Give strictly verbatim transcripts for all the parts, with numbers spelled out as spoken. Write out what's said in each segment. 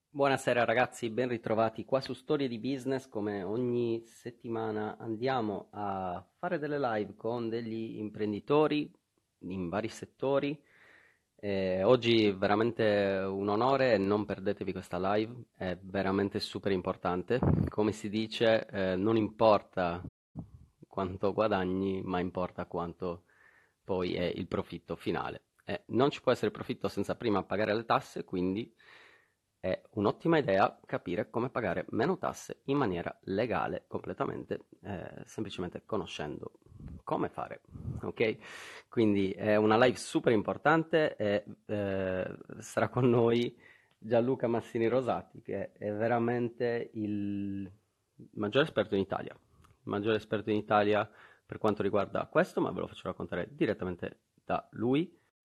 Buonasera ragazzi, ben ritrovati qua su Storie di Business. Come ogni settimana andiamo a fare delle live con degli imprenditori in vari settori. Eh, oggi è veramente un onore e non perdetevi questa live, è veramente super importante. Come si dice, eh, non importa quanto guadagni, ma importa quanto poi è il profitto finale. Eh, non ci può essere profitto senza prima pagare le tasse, quindi è un'ottima idea capire come pagare meno tasse in maniera legale, completamente, eh, semplicemente conoscendo come fare. Ok? Quindi è una live super importante e eh, sarà con noi Gianluca Massini Rosati, che è veramente il maggiore esperto in Italia. Il maggiore esperto in Italia per quanto riguarda questo, ma ve lo faccio raccontare direttamente da lui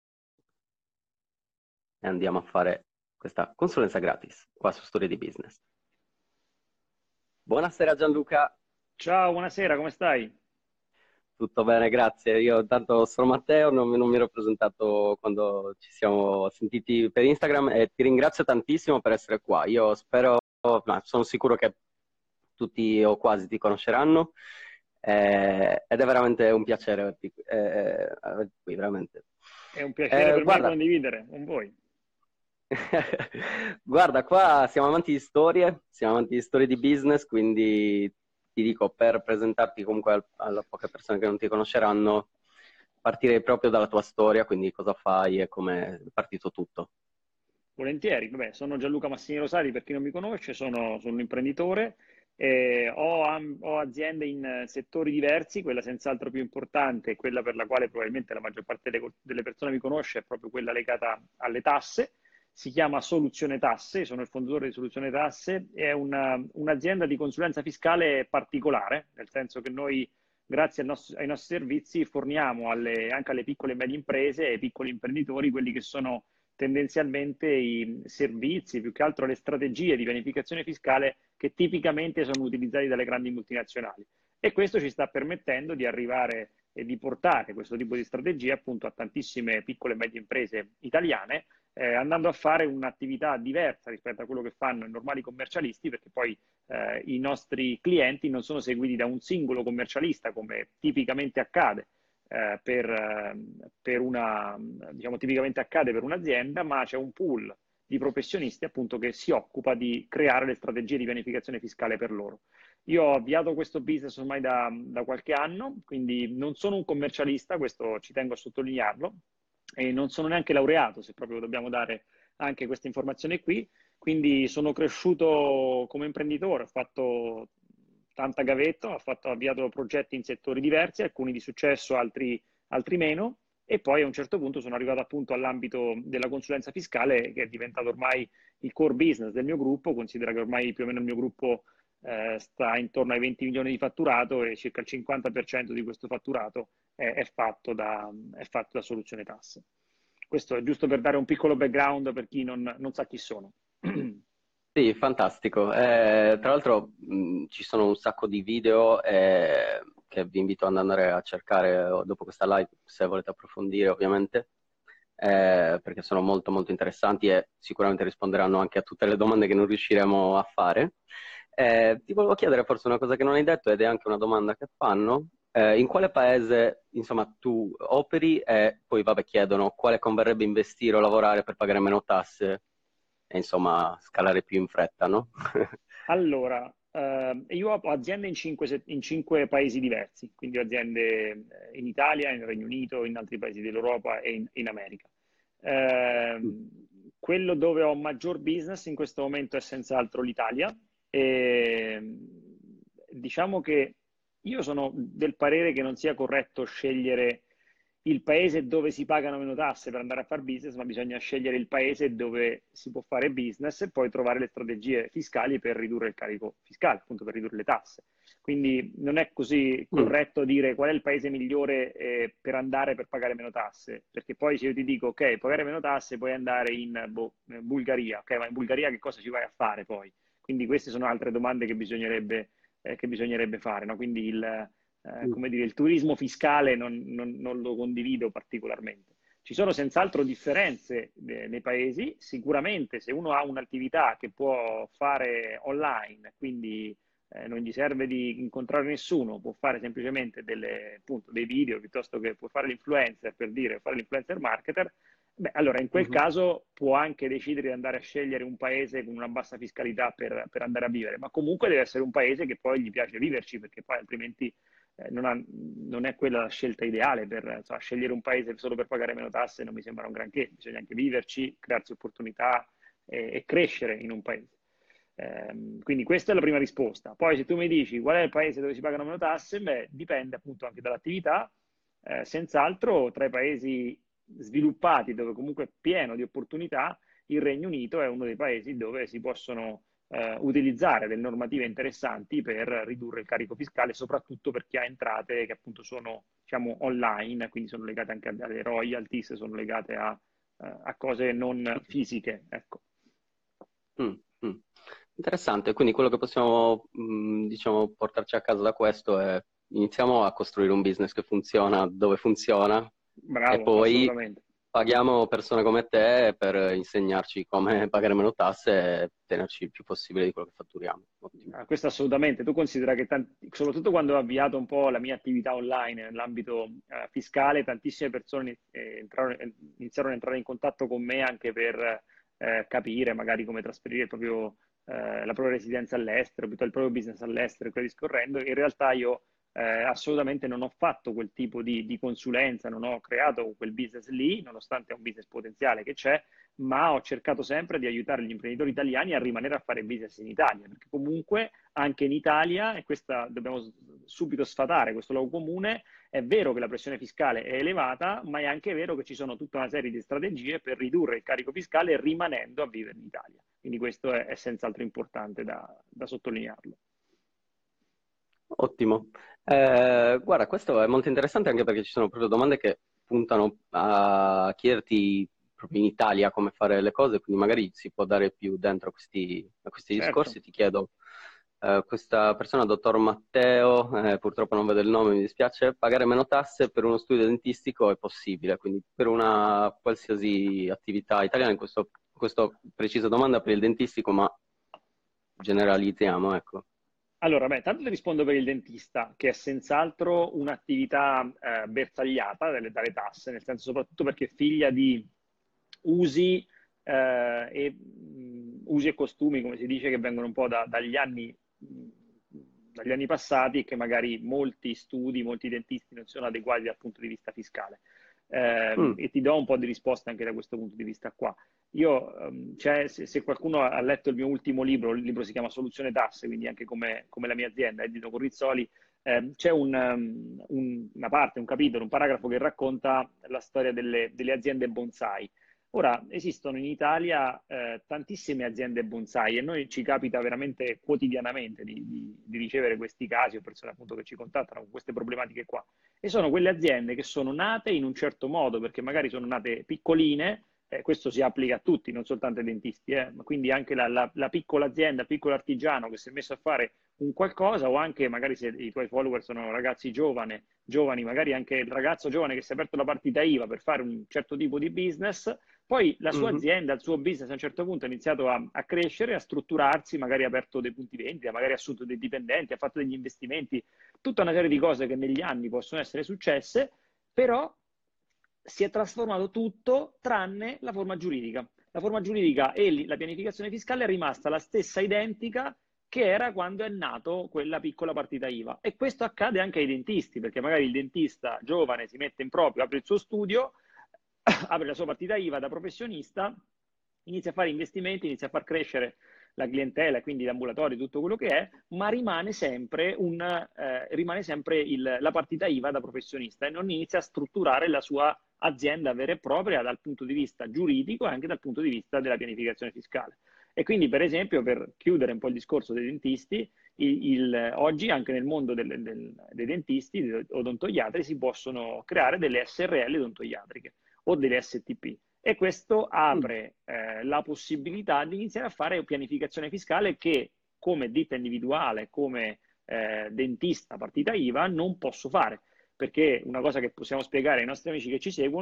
e andiamo a fare questa consulenza gratis qua su Storie di Business. Buonasera Gianluca, Ciao, buonasera, come stai? tutto bene, grazie. Io intanto sono Matteo, non, mi non mi ero presentato quando ci siamo sentiti per Instagram e ti ringrazio tantissimo per essere qua. Io spero, ma sono sicuro che tutti o quasi ti conosceranno eh, ed è veramente un piacere averti, eh, averti qui, veramente. È un piacere Eh, per me guarda, condividere con voi. Guarda, qua siamo amanti di storie, siamo amanti di storie di business, quindi ti dico, per presentarti comunque al- alle poche persone che non ti conosceranno, partirei proprio dalla tua storia, quindi cosa fai e come è partito tutto. Volentieri, vabbè, sono Gianluca Massini Rosati, per chi non mi conosce, sono, sono un imprenditore, eh, ho, am- ho aziende in eh, settori diversi, quella senz'altro più importante, quella per la quale probabilmente la maggior parte delle, delle persone mi conosce, è proprio quella legata alle tasse. Si chiama Soluzione Tasse, sono il fondatore di Soluzione Tasse, è una- un'azienda di consulenza fiscale particolare, nel senso che noi, grazie al nostro- ai nostri servizi, forniamo alle- anche alle piccole e medie imprese e ai piccoli imprenditori quelli che sono tendenzialmente i servizi, più che altro le strategie di pianificazione fiscale che tipicamente sono utilizzati dalle grandi multinazionali. E questo ci sta permettendo di arrivare e di portare questo tipo di strategie appunto a tantissime piccole e medie imprese italiane, eh, andando a fare un'attività diversa rispetto a quello che fanno i normali commercialisti, perché poi eh, i nostri clienti non sono seguiti da un singolo commercialista come tipicamente accade eh, per, eh, per una, diciamo, tipicamente accade per un'azienda, ma c'è un pool di professionisti appunto che si occupa di creare le strategie di pianificazione fiscale per loro. Io ho avviato questo business ormai da, da qualche anno, quindi non sono un commercialista, questo ci tengo a sottolinearlo, e non sono neanche laureato, se proprio dobbiamo dare anche questa informazione qui. Quindi sono cresciuto come imprenditore, ho fatto tanta gavetta, ho, fatto, ho avviato progetti in settori diversi, alcuni di successo, altri, altri meno, e poi a un certo punto sono arrivato appunto all'ambito della consulenza fiscale, che è diventato ormai il core business del mio gruppo. Considera che ormai più o meno il mio gruppo eh, sta intorno ai venti milioni di fatturato e circa il cinquanta per cento di questo fatturato è, è fatto da, è fatto da Soluzione Tasse. Questo è giusto per dare un piccolo background per chi non, non sa chi sono. Sì, fantastico. Eh, tra l'altro mh, ci sono un sacco di video eh, che vi invito ad andare a cercare eh, dopo questa live se volete approfondire ovviamente, eh, perché sono molto molto interessanti e sicuramente risponderanno anche a tutte le domande che non riusciremo a fare. Eh, ti volevo chiedere forse una cosa che non hai detto ed è anche una domanda che fanno. Eh, in quale paese, insomma, tu operi e poi, vabbè, chiedono quale converrebbe investire o lavorare per pagare meno tasse e, insomma, scalare più in fretta, no? Allora, eh, io ho aziende in cinque, se- in cinque paesi diversi, quindi ho aziende eh, in Italia, in Regno Unito, in altri paesi dell'Europa e in, in America. Ehm, quello dove ho maggior business in questo momento è senz'altro l'Italia. E, diciamo che io sono del parere che non sia corretto scegliere il paese dove si pagano meno tasse per andare a fare business, ma bisogna scegliere il paese dove si può fare business e poi trovare le strategie fiscali per ridurre il carico fiscale, appunto per ridurre le tasse. Quindi non è così Mm. corretto dire qual è il paese migliore eh, per andare per pagare meno tasse, perché poi se io ti dico ok, pagare meno tasse puoi andare in boh, Bulgaria, ok, ma in Bulgaria che cosa ci vai a fare poi? Quindi queste sono altre domande che bisognerebbe, eh, che bisognerebbe fare, no? Quindi il, eh, Mm. come dire, il turismo fiscale non, non, non lo condivido particolarmente. Ci sono senz'altro differenze eh, nei paesi, sicuramente se uno ha un'attività che può fare online, quindi eh, non gli serve di incontrare nessuno, può fare semplicemente delle, appunto, dei video piuttosto che può fare l'influencer, per dire, fare l'influencer marketer, beh, allora in quel Mhm. caso può anche decidere di andare a scegliere un paese con una bassa fiscalità per, per andare a vivere, ma comunque deve essere un paese che poi gli piace viverci, perché poi altrimenti eh, non, ha- non è quella la scelta ideale per insomma, scegliere un paese solo per pagare meno tasse, non mi sembra un granché, bisogna anche viverci, crearsi opportunità e, e crescere in un paese. Ehm, quindi questa è la prima risposta. Poi se tu mi dici qual è il paese dove si pagano meno tasse, beh, dipende appunto anche dall'attività. Eh, senz'altro tra i paesi sviluppati, dove comunque è pieno di opportunità, il Regno Unito è uno dei paesi dove si possono eh, utilizzare delle normative interessanti per ridurre il carico fiscale, soprattutto per chi ha entrate che appunto sono, diciamo, online, quindi sono legate anche alle royalties, sono legate a, eh, a cose non fisiche, ecco. Mm, mm. Interessante, quindi quello che possiamo, mh, diciamo, portarci a casa da questo è iniziamo a costruire un business che funziona dove funziona e Bravo, poi assolutamente. paghiamo persone come te per insegnarci come pagare meno tasse e tenerci il più possibile di quello che fatturiamo. Ottimo. Ah, questo assolutamente. Tu considera che, tanti- soprattutto quando ho avviato un po' la mia attività online nell'ambito eh, fiscale, tantissime persone eh, entrarono- eh, iniziarono ad entrare in contatto con me anche per eh, capire magari come trasferire il proprio, eh, la propria residenza all'estero, piuttosto il proprio business all'estero e così discorrendo. In realtà io eh, assolutamente non ho fatto quel tipo di, di consulenza, non ho creato quel business lì, nonostante è un business potenziale che c'è, ma ho cercato sempre di aiutare gli imprenditori italiani a rimanere a fare business in Italia, perché comunque anche in Italia, e questa dobbiamo subito sfatare questo luogo comune, è vero che la pressione fiscale è elevata, ma è anche vero che ci sono tutta una serie di strategie per ridurre il carico fiscale rimanendo a vivere in Italia. Quindi questo è, è senz'altro importante da, da sottolinearlo. Ottimo. Eh, guarda, questo è molto interessante anche perché ci sono proprio domande che puntano a chiederti proprio in Italia come fare le cose, quindi magari si può dare più dentro a questi, a questi Certo. discorsi. Ti chiedo, eh, questa persona, dottor Matteo, eh, purtroppo non vedo il nome, mi dispiace, pagare meno tasse per uno studio dentistico è possibile, quindi per una qualsiasi attività italiana, in questo, questa precisa domanda per il dentistico, ma generalizziamo, ecco. Allora, beh, tanto ti rispondo per il dentista, che è senz'altro un'attività eh, bersagliata dalle, dalle tasse, nel senso soprattutto perché è figlia di usi, eh, e, mh, usi e costumi, come si dice, che vengono un po' da- dagli anni, mh, dagli anni passati e che magari molti studi, molti dentisti non sono adeguati dal punto di vista fiscale. Eh, Mm, e ti do un po' di risposta anche da questo punto di vista qua. Io, um, cioè, se, se, qualcuno ha letto il mio ultimo libro, il libro si chiama Soluzione Tasse, quindi anche come, come la mia azienda, Edito Corrizzoli, eh, c'è un, um, un, una parte, un capitolo, un paragrafo che racconta la storia delle, delle aziende bonsai. Ora, esistono in Italia eh, tantissime aziende bonsai e noi ci capita veramente quotidianamente di, di, di ricevere questi casi o persone appunto che ci contattano con queste problematiche qua. E sono quelle aziende che sono nate in un certo modo, perché magari sono nate piccoline, eh, questo si applica a tutti, non soltanto ai dentisti, eh, ma quindi anche la, la, la piccola azienda, il piccolo artigiano che si è messo a fare un qualcosa, o anche magari se i tuoi follower sono ragazzi giovani, giovani, magari anche il ragazzo giovane che si è aperto la partita I V A per fare un certo tipo di business, poi la sua mhm. azienda, il suo business a un certo punto ha iniziato a, a crescere, a strutturarsi, magari ha aperto dei punti vendita, magari ha assunto dei dipendenti, ha fatto degli investimenti, tutta una serie di cose che negli anni possono essere successe, però si è trasformato tutto tranne la forma giuridica. La forma giuridica e la pianificazione fiscale è rimasta la stessa identica che era quando è nato quella piccola partita I V A. E questo accade anche ai dentisti, perché magari il dentista giovane si mette in proprio, apre il suo studio, apre la sua partita I V A da professionista, inizia a fare investimenti, inizia a far crescere la clientela, quindi l'ambulatorio, tutto quello che è, ma rimane sempre, un, eh, rimane sempre il, la partita I V A da professionista e non inizia a strutturare la sua azienda vera e propria dal punto di vista giuridico e anche dal punto di vista della pianificazione fiscale. E quindi, per esempio, per chiudere un po' il discorso dei dentisti, il, il, oggi anche nel mondo del, del, dei dentisti, dei odontoiatri, si possono creare delle S R L odontoiatriche o delle S T P e questo Mm. apre eh, la possibilità di iniziare a fare pianificazione fiscale che come ditta individuale, come eh, dentista partita I V A non posso fare, perché una cosa che possiamo spiegare ai nostri amici che ci seguono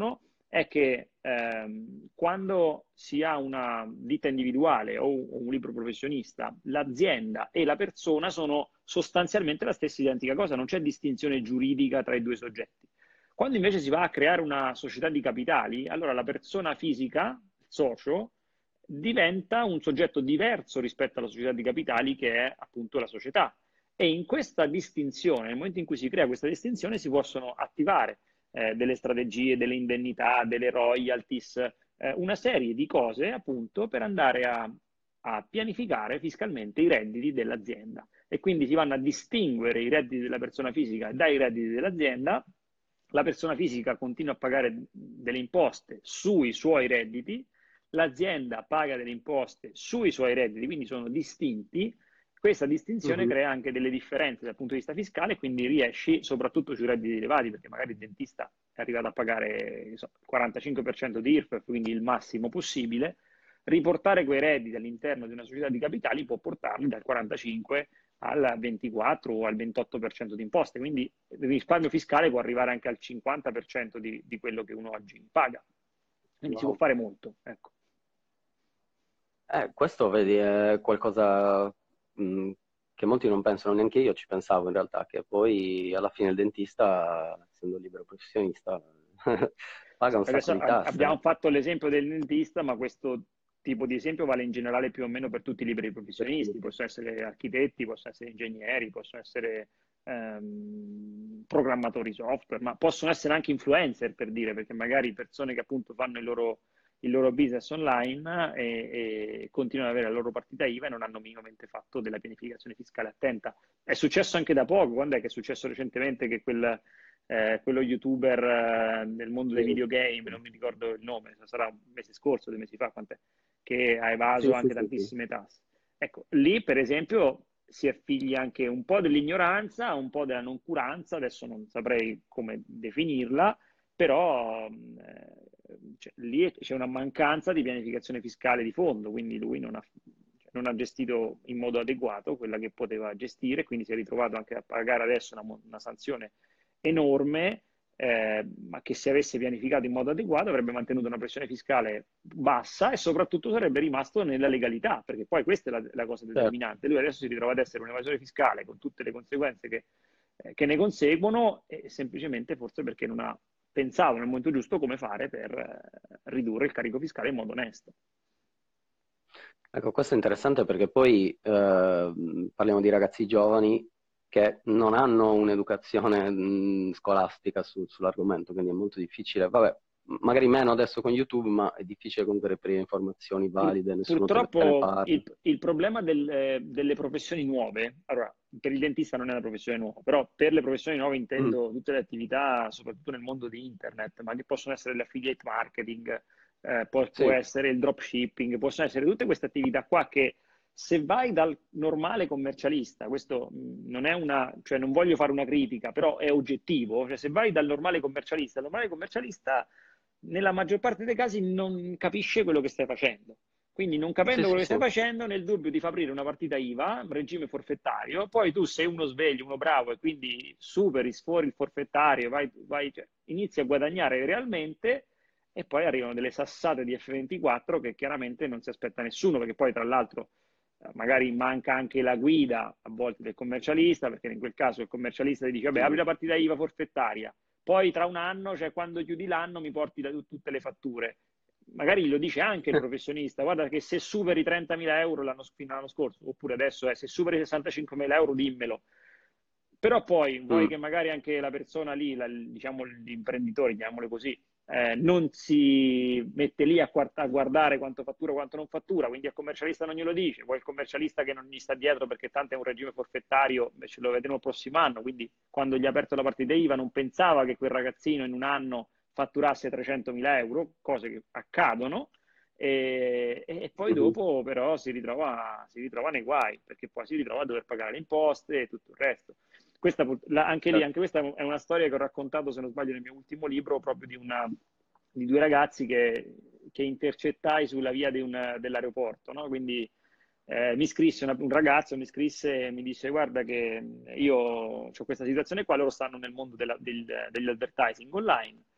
è che ehm, quando si ha una ditta individuale o un libro professionista, l'azienda e la persona sono sostanzialmente la stessa identica cosa, non c'è distinzione giuridica tra i due soggetti. Quando invece si va a creare una società di capitali, allora la persona fisica, il socio, diventa un soggetto diverso rispetto alla società di capitali che è appunto la società. E in questa distinzione, nel momento in cui si crea questa distinzione, si possono attivare eh, delle strategie, delle indennità, delle royalties, eh, una serie di cose appunto per andare a, a pianificare fiscalmente i redditi dell'azienda. E quindi si vanno a distinguere i redditi della persona fisica dai redditi dell'azienda. La persona fisica continua a pagare delle imposte sui suoi redditi, l'azienda paga delle imposte sui suoi redditi, quindi sono distinti. Questa distinzione Mhm. crea anche delle differenze dal punto di vista fiscale, quindi riesci, soprattutto sui redditi elevati, perché magari il dentista è arrivato a pagare so, il quarantacinque per cento di I R P E F, quindi il massimo possibile, riportare quei redditi all'interno di una società di capitali può portarli dal quarantacinque al ventiquattro o al ventotto per cento di imposte, quindi il risparmio fiscale può arrivare anche al cinquanta per cento di, di quello che uno oggi paga. Quindi si può Wow. fare molto, ecco. Eh, questo vedi è qualcosa mh, che molti non pensano, neanche io ci pensavo in realtà, che poi alla fine il dentista, essendo libero professionista, paga Sì, un sacco adesso di ab- tasse. abbiamo fatto l'esempio del dentista, ma questo tipo di esempio vale in generale più o meno per tutti i liberi Per professionisti, tutti. possono essere architetti, possono essere ingegneri, possono essere ehm, programmatori software, ma possono essere anche influencer, per dire, perché magari persone che appunto fanno il loro, il loro business online e, e continuano ad avere la loro partita I V A e non hanno minimamente fatto della pianificazione fiscale attenta. È successo anche da poco, quando è che è successo recentemente che quel eh, quello youtuber eh, nel mondo dei Sì, videogame, sì, non mi ricordo il nome, sarà un mese scorso, due mesi fa, quant'è, che ha sì, evaso sì, anche sì, sì. tantissime tasse. Ecco, lì per esempio si è figli anche un po' dell'ignoranza, un po' della noncuranza, adesso non saprei come definirla, però eh, cioè, lì c'è una mancanza di pianificazione fiscale di fondo, quindi lui non ha, cioè, non ha gestito in modo adeguato quella che poteva gestire, quindi si è ritrovato anche a pagare adesso una, una sanzione enorme, eh, ma che se avesse pianificato in modo adeguato avrebbe mantenuto una pressione fiscale bassa e soprattutto sarebbe rimasto nella legalità, perché poi questa è la, la cosa Certo. determinante. Lui adesso si ritrova ad essere un evasore fiscale con tutte le conseguenze che, eh, che ne conseguono, e semplicemente forse perché non ha pensato nel momento giusto come fare per eh, ridurre il carico fiscale in modo onesto. Ecco, questo è interessante perché poi eh, parliamo di ragazzi giovani che non hanno un'educazione mh, scolastica su- sull'argomento, quindi è molto difficile. Vabbè, magari meno adesso con YouTube, ma è difficile comunque reperire informazioni Pur- valide, nessuno te, te ne purtroppo parla. il, il problema del- eh, delle professioni nuove, allora, per il dentista non è una professione nuova, però per le professioni nuove Mm, intendo tutte le attività, soprattutto nel mondo di internet, ma che possono essere l'affiliate marketing, eh, può, può sì, essere il dropshipping, possono essere tutte queste attività qua che se vai dal normale commercialista, questo mh, non è una, cioè non voglio fare una critica, però è oggettivo, cioè se vai dal normale commercialista, il normale commercialista nella maggior parte dei casi non capisce quello che stai facendo. Quindi non sì, capendo sì, quello che sì. stai facendo, nel dubbio ti fa aprire una partita I V A, regime forfettario, poi tu sei uno sveglio, uno bravo e quindi superi, sfori il forfettario, vai, vai, cioè, inizi a guadagnare realmente e poi arrivano delle sassate di F ventiquattro che chiaramente non si aspetta nessuno, perché poi tra l'altro eh, magari manca anche la guida a volte del commercialista, perché in quel caso il commercialista ti dice, vabbè, apri Mm, la partita I V A forfettaria, poi tra un anno, cioè quando chiudi l'anno, mi porti da, tutte le fatture. Magari lo dice anche il professionista, guarda che se superi trentamila euro l'anno, fino all'anno scorso, oppure adesso è, se superi sessantacinquemila euro dimmelo. Però poi vuoi mm. che magari anche la persona lì, la, diciamo l'imprenditore, chiamiamole così, eh, non si mette lì a, a, guardare quanto fattura, quanto non fattura, quindi al commercialista non glielo dice, poi il commercialista che non gli sta dietro perché tanto è un regime forfettario, ce lo vedremo il prossimo anno, quindi quando gli ha aperto la partita I V A non pensava che quel ragazzino in un anno fatturasse trecentomila euro, cose che accadono, e, e poi Mhm. dopo però si ritrova, si ritrova nei guai, perché poi si ritrova a dover pagare le imposte e tutto il resto. Questa, la, anche lì, Certo. anche questa è una storia che ho raccontato, se non sbaglio, nel mio ultimo libro, proprio di, una, di due ragazzi che, che intercettai sulla via di un, dell'aeroporto, no? Quindi eh, mi scrisse una, un ragazzo, mi scrisse e mi disse guarda che io ho questa situazione qua, loro stanno nel mondo della, del, dell'advertising online,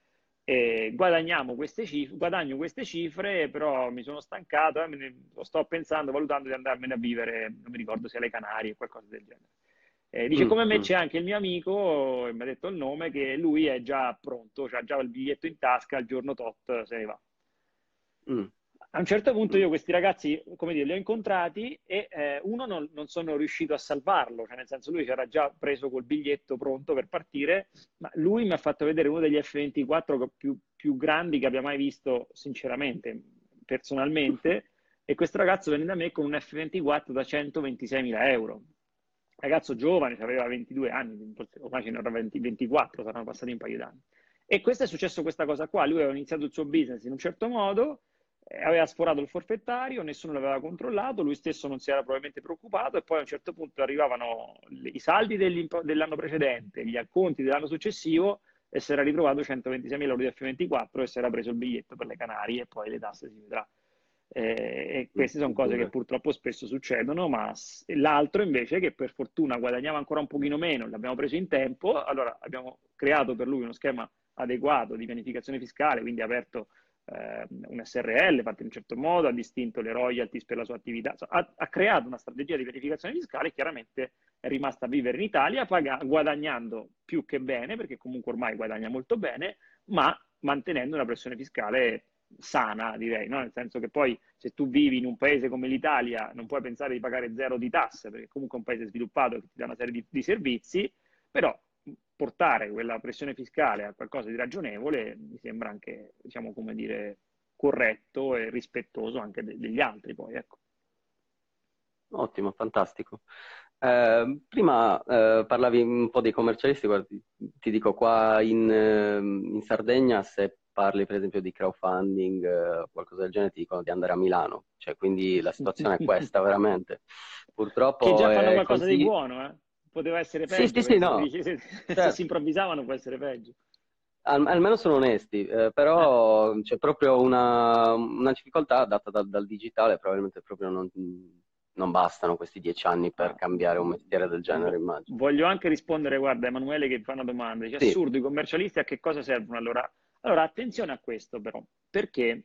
e guadagniamo queste cifre, guadagno queste cifre, però mi sono stancato, eh, me ne- sto pensando, valutando di andarmene a vivere, non mi ricordo se alle Canarie o qualcosa del genere. Eh, dice, Mm, come me mm, c'è anche il mio amico, e mi ha detto il nome, che lui è già pronto, cioè ha già il biglietto in tasca, il giorno tot se ne va. mm, A un certo punto mm. io questi ragazzi, come dire, li ho incontrati e eh, uno non, non sono riuscito a salvarlo, cioè nel senso lui si era già preso col biglietto pronto per partire, ma lui mi ha fatto vedere uno degli F ventiquattro più, più grandi che abbia mai visto, sinceramente, personalmente, e questo ragazzo venne da me con un F ventiquattro da centoventiseimila euro. Ragazzo giovane, aveva ventidue anni, ormai ce ne avrà venti, ventiquattro, saranno passati un paio d'anni. E questo è successo questa cosa qua, lui aveva iniziato il suo business in un certo modo, eh, aveva sforato il forfettario, nessuno l'aveva controllato, lui stesso non si era probabilmente preoccupato e poi a un certo punto arrivavano i saldi dell'anno precedente, gli acconti dell'anno successivo e si era ritrovato centoventiseimila euro di F ventiquattro e si era preso il biglietto per le Canarie e poi le tasse si vedrà. Eh, e Mm, queste sono cose che figure. purtroppo spesso succedono, ma s- l'altro invece che per fortuna guadagnava ancora un pochino meno, l'abbiamo preso in tempo, allora abbiamo creato per lui uno schema adeguato di pianificazione fiscale, quindi ha aperto eh, un S R L fatto in un certo modo, ha distinto le royalties per la sua attività, insomma, ha, ha creato una strategia di pianificazione fiscale e chiaramente è rimasta a vivere in Italia paga- guadagnando più che bene, perché comunque ormai guadagna molto bene, ma mantenendo una pressione fiscale sana, direi, no? Nel senso che poi se tu vivi in un paese come l'Italia non puoi pensare di pagare zero di tasse, perché comunque è un paese sviluppato che ti dà una serie di, di servizi, però portare quella pressione fiscale a qualcosa di ragionevole mi sembra anche, diciamo, come dire, corretto e rispettoso anche de- degli altri, poi, ecco. Ottimo, fantastico. Eh, prima eh, parlavi un po' dei commercialisti, guarda, ti, ti dico qua in, ehm, in Sardegna se parli per esempio di crowdfunding eh, o qualcosa del genere ti dicono di andare a Milano, cioè quindi la situazione è questa veramente. Che Purtroppo già fanno è qualcosa di così. buono, eh? Poteva essere Sì, peggio, sì, sì, perché se, no, dici- se- se si certo. improvvisavano può essere peggio. Al- almeno sono onesti, eh, Eh. però c'è proprio una, una difficoltà data dal, dal digitale, probabilmente proprio non, non bastano questi dieci anni per Ah, cambiare un mestiere del genere, vo- immagino. voglio anche rispondere, guarda, Emanuele che fa una domanda, dice Sì, assurdo, i commercialisti a che cosa servono allora? Allora, attenzione a questo però, perché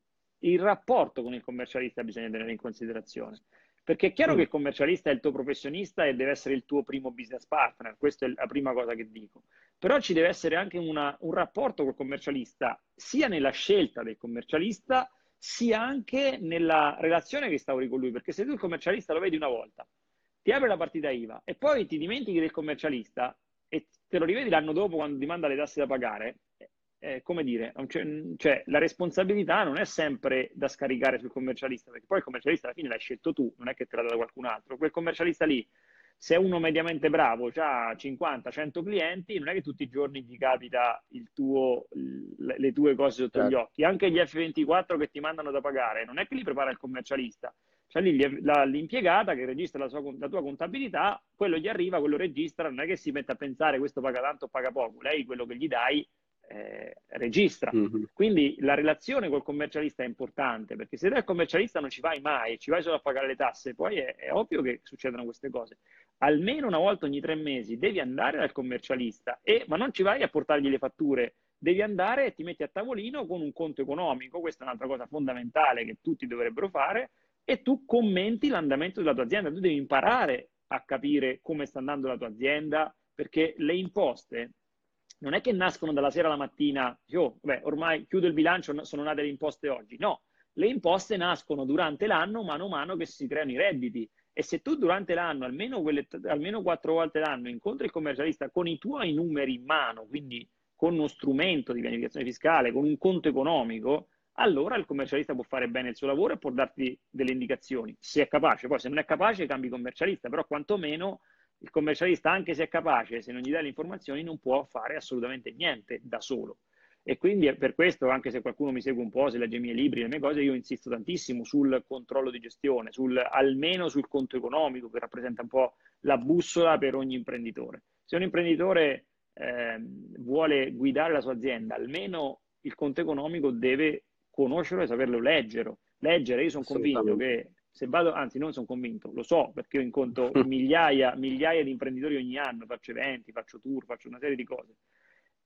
il rapporto con il commercialista bisogna tenere in considerazione, perché è chiaro che mm, il commercialista è il tuo professionista e deve essere il tuo primo business partner, questa è la prima cosa che dico, però ci deve essere anche una- un rapporto col commercialista, sia nella scelta del commercialista, sia anche nella relazione che instauri con lui, perché se tu il commercialista lo vedi una volta, ti apre la partita I V A e poi ti dimentichi del commercialista e te lo rivedi l'anno dopo quando ti manda le tasse da pagare, eh, come dire, cioè, la responsabilità non è sempre da scaricare sul commercialista, perché poi il commercialista alla fine l'hai scelto tu, non è che te l'ha dato qualcun altro. Quel commercialista lì, se è uno mediamente bravo, ha cinquanta cento clienti, non è che tutti i giorni ti capita il tuo, le tue cose sotto gli certo. occhi. Anche gli F ventiquattro che ti mandano da pagare, non è che li prepara il commercialista. C'è lì la- l'impiegata che registra la, sua, la tua contabilità, quello gli arriva, quello registra, non è che si mette a pensare questo paga tanto o paga poco, lei quello che gli dai eh, registra. Mhm, Quindi la relazione col commercialista è importante, perché se dai il commercialista non ci vai mai, ci vai solo a pagare le tasse, poi è, è ovvio che succedono queste cose. Almeno una volta ogni tre mesi devi andare dal commercialista, e, ma non ci vai a portargli le fatture, devi andare e ti metti a tavolino con un conto economico, questa è un'altra cosa fondamentale che tutti dovrebbero fare, e tu commenti l'andamento della tua azienda, tu devi imparare a capire come sta andando la tua azienda, perché le imposte non è che nascono dalla sera alla mattina, oh, beh, ormai chiudo il bilancio, sono nate le imposte oggi. No, le imposte nascono durante l'anno, mano a mano che si creano i redditi. E se tu durante l'anno, almeno, quelle, almeno quattro volte l'anno, incontri il commercialista con i tuoi numeri in mano, quindi con uno strumento di pianificazione fiscale, con un conto economico, allora il commercialista può fare bene il suo lavoro e può darti delle indicazioni, se è capace. Poi se non è capace cambi commercialista, però quantomeno il commercialista, anche se è capace, se non gli dai le informazioni, non può fare assolutamente niente da solo. E quindi è per questo, anche se qualcuno mi segue un po', se legge i miei libri, le mie cose, io insisto tantissimo sul controllo di gestione, sul, almeno sul conto economico, che rappresenta un po' la bussola per ogni imprenditore. Se un imprenditore eh, vuole guidare la sua azienda, almeno il conto economico deve conoscerlo e saperlo leggere. Leggere, io sono convinto assolutamente. che se vado, anzi non sono convinto, lo so perché io incontro migliaia, migliaia di imprenditori ogni anno, faccio eventi, faccio tour, faccio una serie di cose.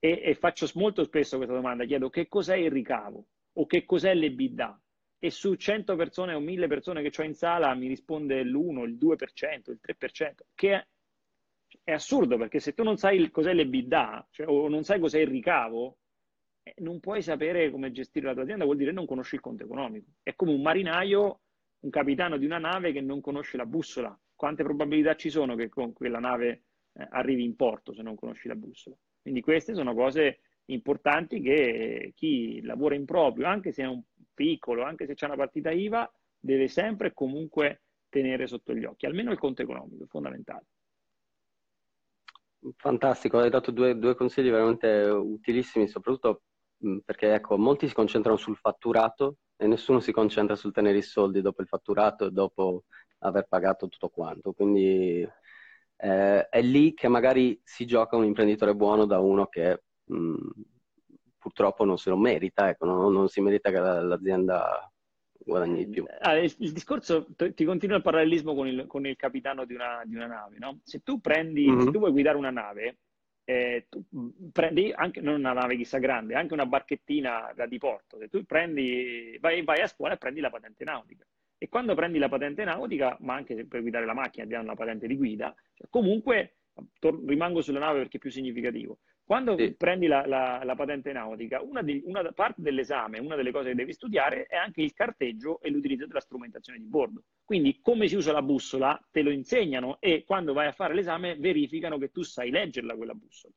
E, e faccio molto spesso questa domanda, chiedo che cos'è il ricavo o che cos'è l'EBITDA? E su cento persone o mille persone che ho in sala mi risponde l'uno, il due per cento, il tre per cento, che è, è assurdo, perché se tu non sai il- cos'è l'EBITDA, cioè, o non sai cos'è il ricavo, eh, non puoi sapere come gestire la tua azienda, vuol dire non conosci il conto economico. È come un marinaio, un capitano di una nave che non conosce la bussola. Quante probabilità ci sono che con quella nave eh, arrivi in porto se non conosci la bussola? Quindi queste sono cose importanti che chi lavora in proprio, anche se è un piccolo, anche se c'è una partita I V A, deve sempre e comunque tenere sotto gli occhi, almeno il conto economico, è fondamentale. Fantastico, hai dato due, due consigli veramente utilissimi, soprattutto mh, perché ecco, molti si concentrano sul fatturato e nessuno si concentra sul tenere i soldi dopo il fatturato e dopo aver pagato tutto quanto. Quindi eh, è lì che magari si gioca un imprenditore buono da uno che mh, purtroppo non se lo merita, ecco, non, non si merita che la- l'azienda guadagni di più. Ah, il, il discorso, t- ti continua il parallelismo con il, con il capitano di una, di una nave, no? Se tu prendi, se Mhm. tu vuoi guidare una nave, eh, tu prendi anche, non una nave chissà grande, anche una barchettina da diporto, se tu prendi, vai, vai a scuola e prendi la patente nautica. E quando prendi la patente nautica, ma anche se per guidare la macchina ti danno la patente di guida, cioè, comunque, tor- rimango sulla nave perché è più significativo. Quando Sì. prendi la, la, la patente nautica, una, di, una parte dell'esame, una delle cose che devi studiare è anche il carteggio e l'utilizzo della strumentazione di bordo. Quindi come si usa la bussola te lo insegnano e quando vai a fare l'esame verificano che tu sai leggerla quella bussola.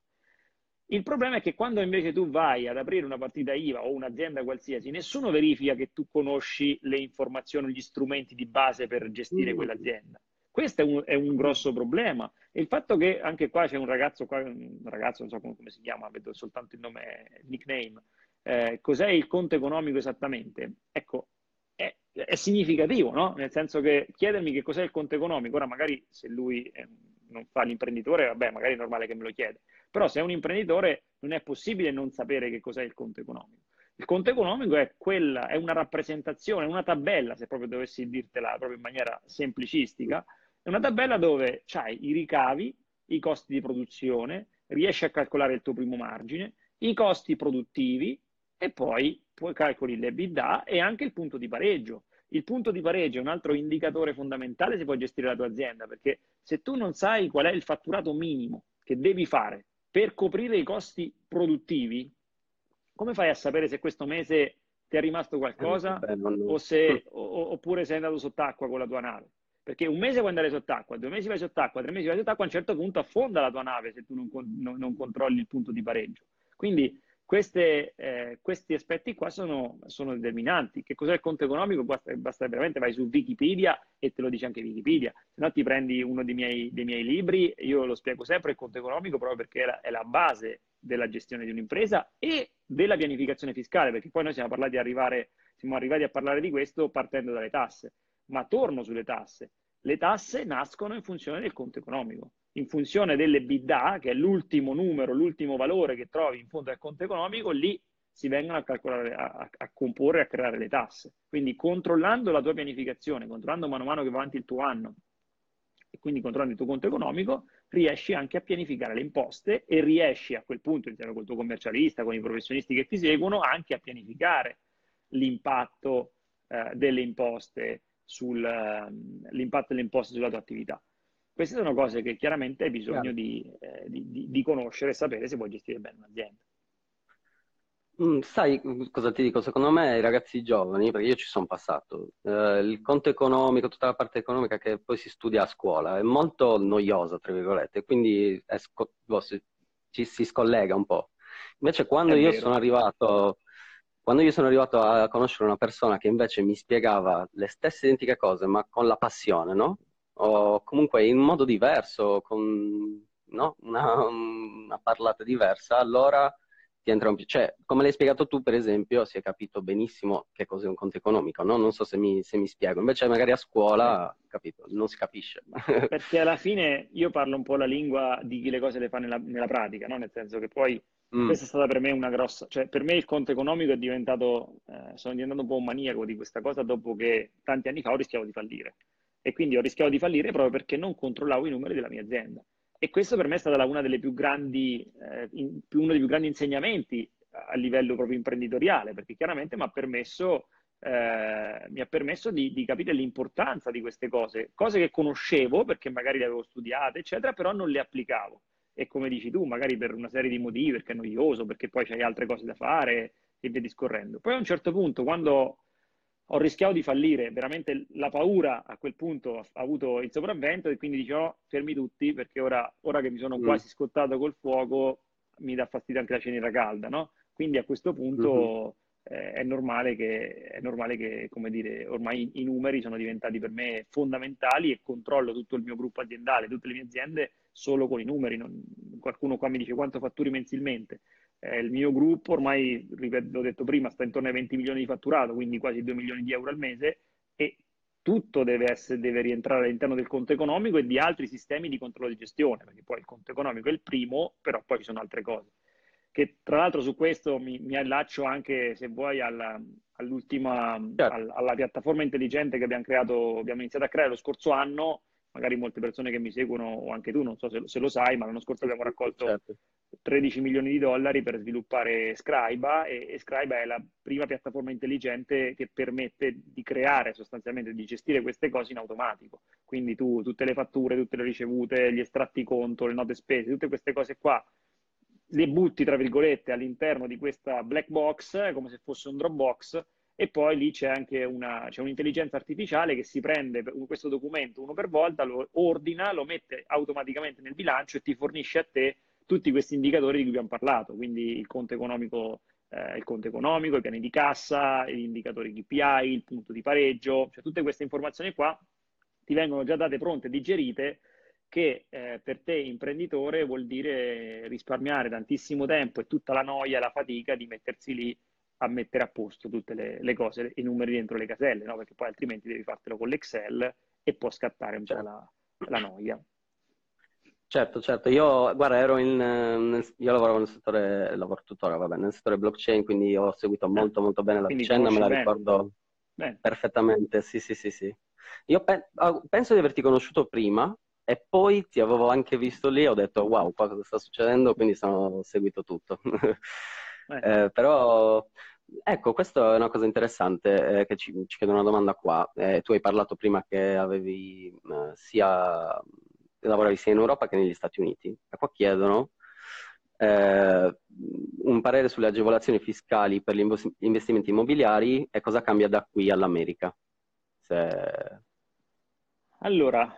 Il problema è che quando invece tu vai ad aprire una partita I V A o un'azienda qualsiasi, nessuno verifica che tu conosci le informazioni, gli strumenti di base per gestire Mm. quell'azienda. Questo è un, è un grosso problema. E il fatto che anche qua c'è un ragazzo, qua, un ragazzo non so come, come si chiama, vedo soltanto il nome, il nickname, eh, cos'è il conto economico esattamente? Ecco, è, è significativo, no? Nel senso che chiedermi che cos'è il conto economico, ora magari se lui eh, non fa l'imprenditore, vabbè, magari è normale che me lo chieda, però se è un imprenditore non è possibile non sapere che cos'è il conto economico. Il conto economico è, quella, è una rappresentazione, una tabella, se proprio dovessi dirtela proprio in maniera semplicistica, è una tabella dove c'hai i ricavi, i costi di produzione, riesci a calcolare il tuo primo margine, i costi produttivi e poi poi calcoli l'EBITDA e anche il punto di pareggio. Il punto di pareggio è un altro indicatore fondamentale se vuoi gestire la tua azienda, perché se tu non sai qual è il fatturato minimo che devi fare per coprire i costi produttivi, come fai a sapere se questo mese ti è rimasto Eh, qualcosa vabbè, non- o se, o, oppure sei andato sott'acqua con la tua nave? Perché un mese puoi andare sott'acqua, due mesi vai sott'acqua, tre mesi vai sott'acqua, a un certo punto affonda la tua nave se tu non, non, non controlli il punto di pareggio. Quindi queste, eh, questi aspetti qua sono, sono determinanti. Che cos'è il conto economico? Basta, basta veramente vai su Wikipedia e te lo dice anche Wikipedia, se no ti prendi uno dei miei, dei miei libri, io lo spiego sempre, il conto economico proprio perché è la, è la base della gestione di un'impresa e della pianificazione fiscale, perché poi noi siamo, parlati di arrivare, siamo arrivati a parlare di questo partendo dalle tasse, ma torno sulle tasse. Le tasse nascono in funzione del conto economico, in funzione dell'EBITDA, che è l'ultimo numero, l'ultimo valore che trovi in fondo al conto economico, lì si vengono a calcolare, a, a comporre e a creare le tasse. Quindi controllando la tua pianificazione, controllando mano a mano che va avanti il tuo anno e quindi controllando il tuo conto economico, riesci anche a pianificare le imposte e riesci a quel punto, insieme col tuo commercialista, con i professionisti che ti seguono, anche a pianificare l'impatto eh, delle imposte sul, eh, l'impatto delle imposte sulla tua attività. Queste sono cose che chiaramente hai bisogno Chiaro. di, eh, di, di, di conoscere e sapere se vuoi gestire bene un'azienda. Mm, sai mm, cosa ti dico? Secondo me i ragazzi giovani, perché io ci sono passato, eh, il conto economico, tutta la parte economica che poi si studia a scuola è molto noiosa, tra virgolette, quindi è sco- boh, si- ci si scollega un po'. Invece quando È io vero. sono arrivato, quando io sono arrivato a conoscere una persona che invece mi spiegava le stesse identiche cose, ma con la passione, no? O comunque in modo diverso, con no? una, una parlata diversa, allora ti entra un più. Cioè, come l'hai spiegato tu, per esempio, si è capito benissimo che cos'è un conto economico, no? Non so se mi, se mi spiego. Invece magari a Eh, scuola, capito, non si capisce. Ma perché alla fine io parlo un po' la lingua di chi le cose le fa nella, nella pratica, no? Nel senso che poi Mm, questa è stata per me una grossa, cioè per me il conto economico è diventato, eh, sono diventato un po' un maniaco di questa cosa dopo che tanti anni fa ho rischiato di fallire. E quindi ho rischiato di fallire proprio perché non controllavo i numeri della mia azienda. e questo per me è stata la- una delle più grandi, eh, in- più- uno dei più grandi insegnamenti a livello proprio imprenditoriale, perché chiaramente mi ha permesso, eh, mi ha permesso di, di capire l'importanza di queste cose, cose che conoscevo perché magari le avevo studiate, eccetera, però non le applicavo. E come dici tu, magari per una serie di motivi, perché è noioso, perché poi c'hai altre cose da fare e via discorrendo. Poi a un certo punto, quando ho rischiato di fallire, veramente la paura a quel punto ha avuto il sopravvento e quindi dicevo, "Oh, fermi tutti, perché ora, ora che mi sono Mm, quasi scottato col fuoco, mi dà fastidio anche la ceniera calda, no? Quindi a questo mhm. punto eh, è normale che, è normale che, come dire, ormai i, i numeri sono diventati per me fondamentali e controllo tutto il mio gruppo aziendale, tutte le mie aziende solo con i numeri. Non- qualcuno qua mi dice quanto fatturi mensilmente. Eh, il mio gruppo ormai, ripeto, l'ho detto prima, sta intorno ai venti milioni di fatturato, quindi quasi due milioni di euro al mese e tutto deve, essere, deve rientrare all'interno del conto economico e di altri sistemi di controllo di gestione, perché poi il conto economico è il primo, però poi ci sono altre cose. Che tra l'altro su questo mi, mi allaccio anche, se vuoi, alla, all'ultima, Certo, alla, alla piattaforma intelligente che abbiamo creato, abbiamo iniziato a creare lo scorso anno. Magari molte persone che mi seguono, o anche tu, non so se, se lo sai, ma l'anno scorso sì, abbiamo sì, sì, raccolto certo. tredici milioni di dollari per sviluppare Scriba e, e Scriba è la prima piattaforma intelligente che permette di creare sostanzialmente, di gestire queste cose in automatico. Quindi tu tutte le fatture, tutte le ricevute, gli estratti conto, le note spese, tutte queste cose qua le butti, tra virgolette, all'interno di questa black box, come se fosse un Dropbox, e poi lì c'è anche una, c'è un'intelligenza artificiale che si prende questo documento uno per volta, lo ordina, lo mette automaticamente nel bilancio e ti fornisce a te tutti questi indicatori di cui abbiamo parlato, quindi il conto economico, eh, il conto economico, i piani di cassa, gli indicatori K P I, il punto di pareggio, cioè tutte queste informazioni qua ti vengono già date pronte, digerite, che eh, per te imprenditore vuol dire risparmiare tantissimo tempo e tutta la noia e la fatica di mettersi lì a mettere a posto tutte le, le cose, i numeri dentro le caselle, no? Perché poi altrimenti devi fartelo con l'Excel e può scattare un po' Certo. la, la noia. Certo, certo, io guarda, ero in, eh, nel- io lavoravo nel settore, lavoro tuttora, vabbè, nel settore blockchain, quindi ho seguito Ah, molto molto bene la quindi vicenda, me conosci la bene. ricordo Bene. perfettamente, sì, sì, sì, sì. Io pe- ah, penso di averti conosciuto prima e poi ti avevo anche visto lì e ho detto wow, qua cosa sta succedendo, quindi sono, ho seguito tutto. Eh. Eh, però, ecco, questa è una cosa interessante, eh, che ci, ci chiedo una domanda qua. Eh, tu hai parlato prima che avevi eh, sia lavoravi sia in Europa che negli Stati Uniti. E qua chiedono eh, un parere sulle agevolazioni fiscali per gli invos- investimenti immobiliari e cosa cambia da qui all'America. Se- Allora,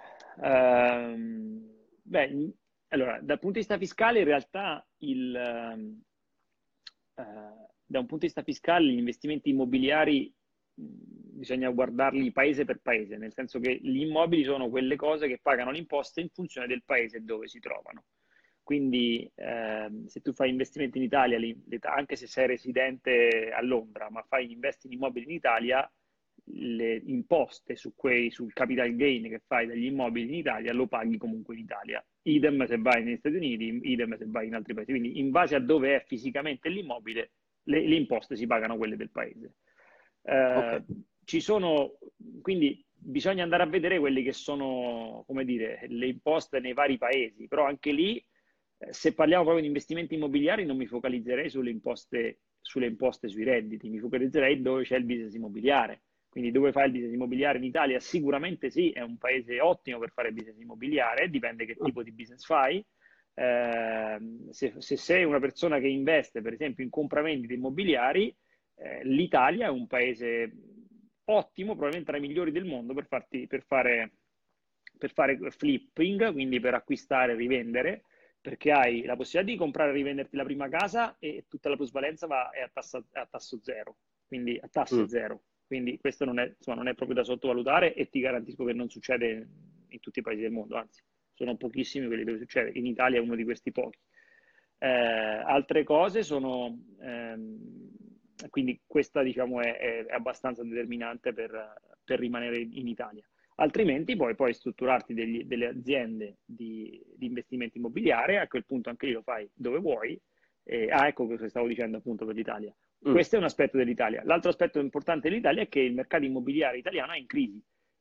ehm, beh, in- allora, dal punto di vista fiscale, in realtà, il, ehm, eh, da un punto di vista fiscale, gli investimenti immobiliari mh, bisogna guardarli paese per paese, nel senso che gli immobili sono quelle cose che pagano l'imposta in funzione del paese dove si trovano. Quindi, ehm, se tu fai investimenti in Italia, li- anche se sei residente a Londra, ma fai investi in immobili in Italia, le imposte su quei, sul capital gain che fai dagli immobili in Italia lo paghi comunque in Italia. Idem se vai negli Stati Uniti, idem se vai in altri paesi. Quindi in base a dove è fisicamente l'immobile, le, le imposte si pagano quelle del paese. Ok, Eh, ci sono, quindi bisogna andare a vedere quelli che sono, come dire, le imposte nei vari paesi, però anche lì, eh, se parliamo proprio di investimenti immobiliari, non mi focalizzerei sulle imposte, sulle imposte sui redditi, mi focalizzerei dove c'è il business immobiliare. Quindi dove fai il business immobiliare in Italia? Sicuramente sì, è un paese ottimo per fare business immobiliare, dipende che ah, tipo di business fai. Eh, se, se sei una persona che investe, per esempio, in compravendite immobiliari, eh, l'Italia è un paese ottimo, probabilmente tra i migliori del mondo per, farti, per, fare, per fare flipping, quindi per acquistare e rivendere, perché hai la possibilità di comprare e rivenderti la prima casa e tutta la plusvalenza va, è a, tassa, a tasso zero, quindi a tasse mm, zero. Quindi questo non è, insomma, non è proprio da sottovalutare e ti garantisco che non succede in tutti i paesi del mondo, anzi, sono pochissimi quelli dove succede. In Italia è uno di questi pochi. Eh, altre cose sono, ehm, quindi questa diciamo è, è, è abbastanza determinante per, per, rimanere in Italia. Altrimenti puoi poi strutturarti degli, delle aziende di, di investimento immobiliare, a quel punto anche lì lo fai dove vuoi. Eh, ah, ecco cosa stavo dicendo appunto per l'Italia. mm, Questo è un aspetto dell'Italia. L'altro aspetto importante dell'Italia è che il mercato immobiliare italiano è in crisi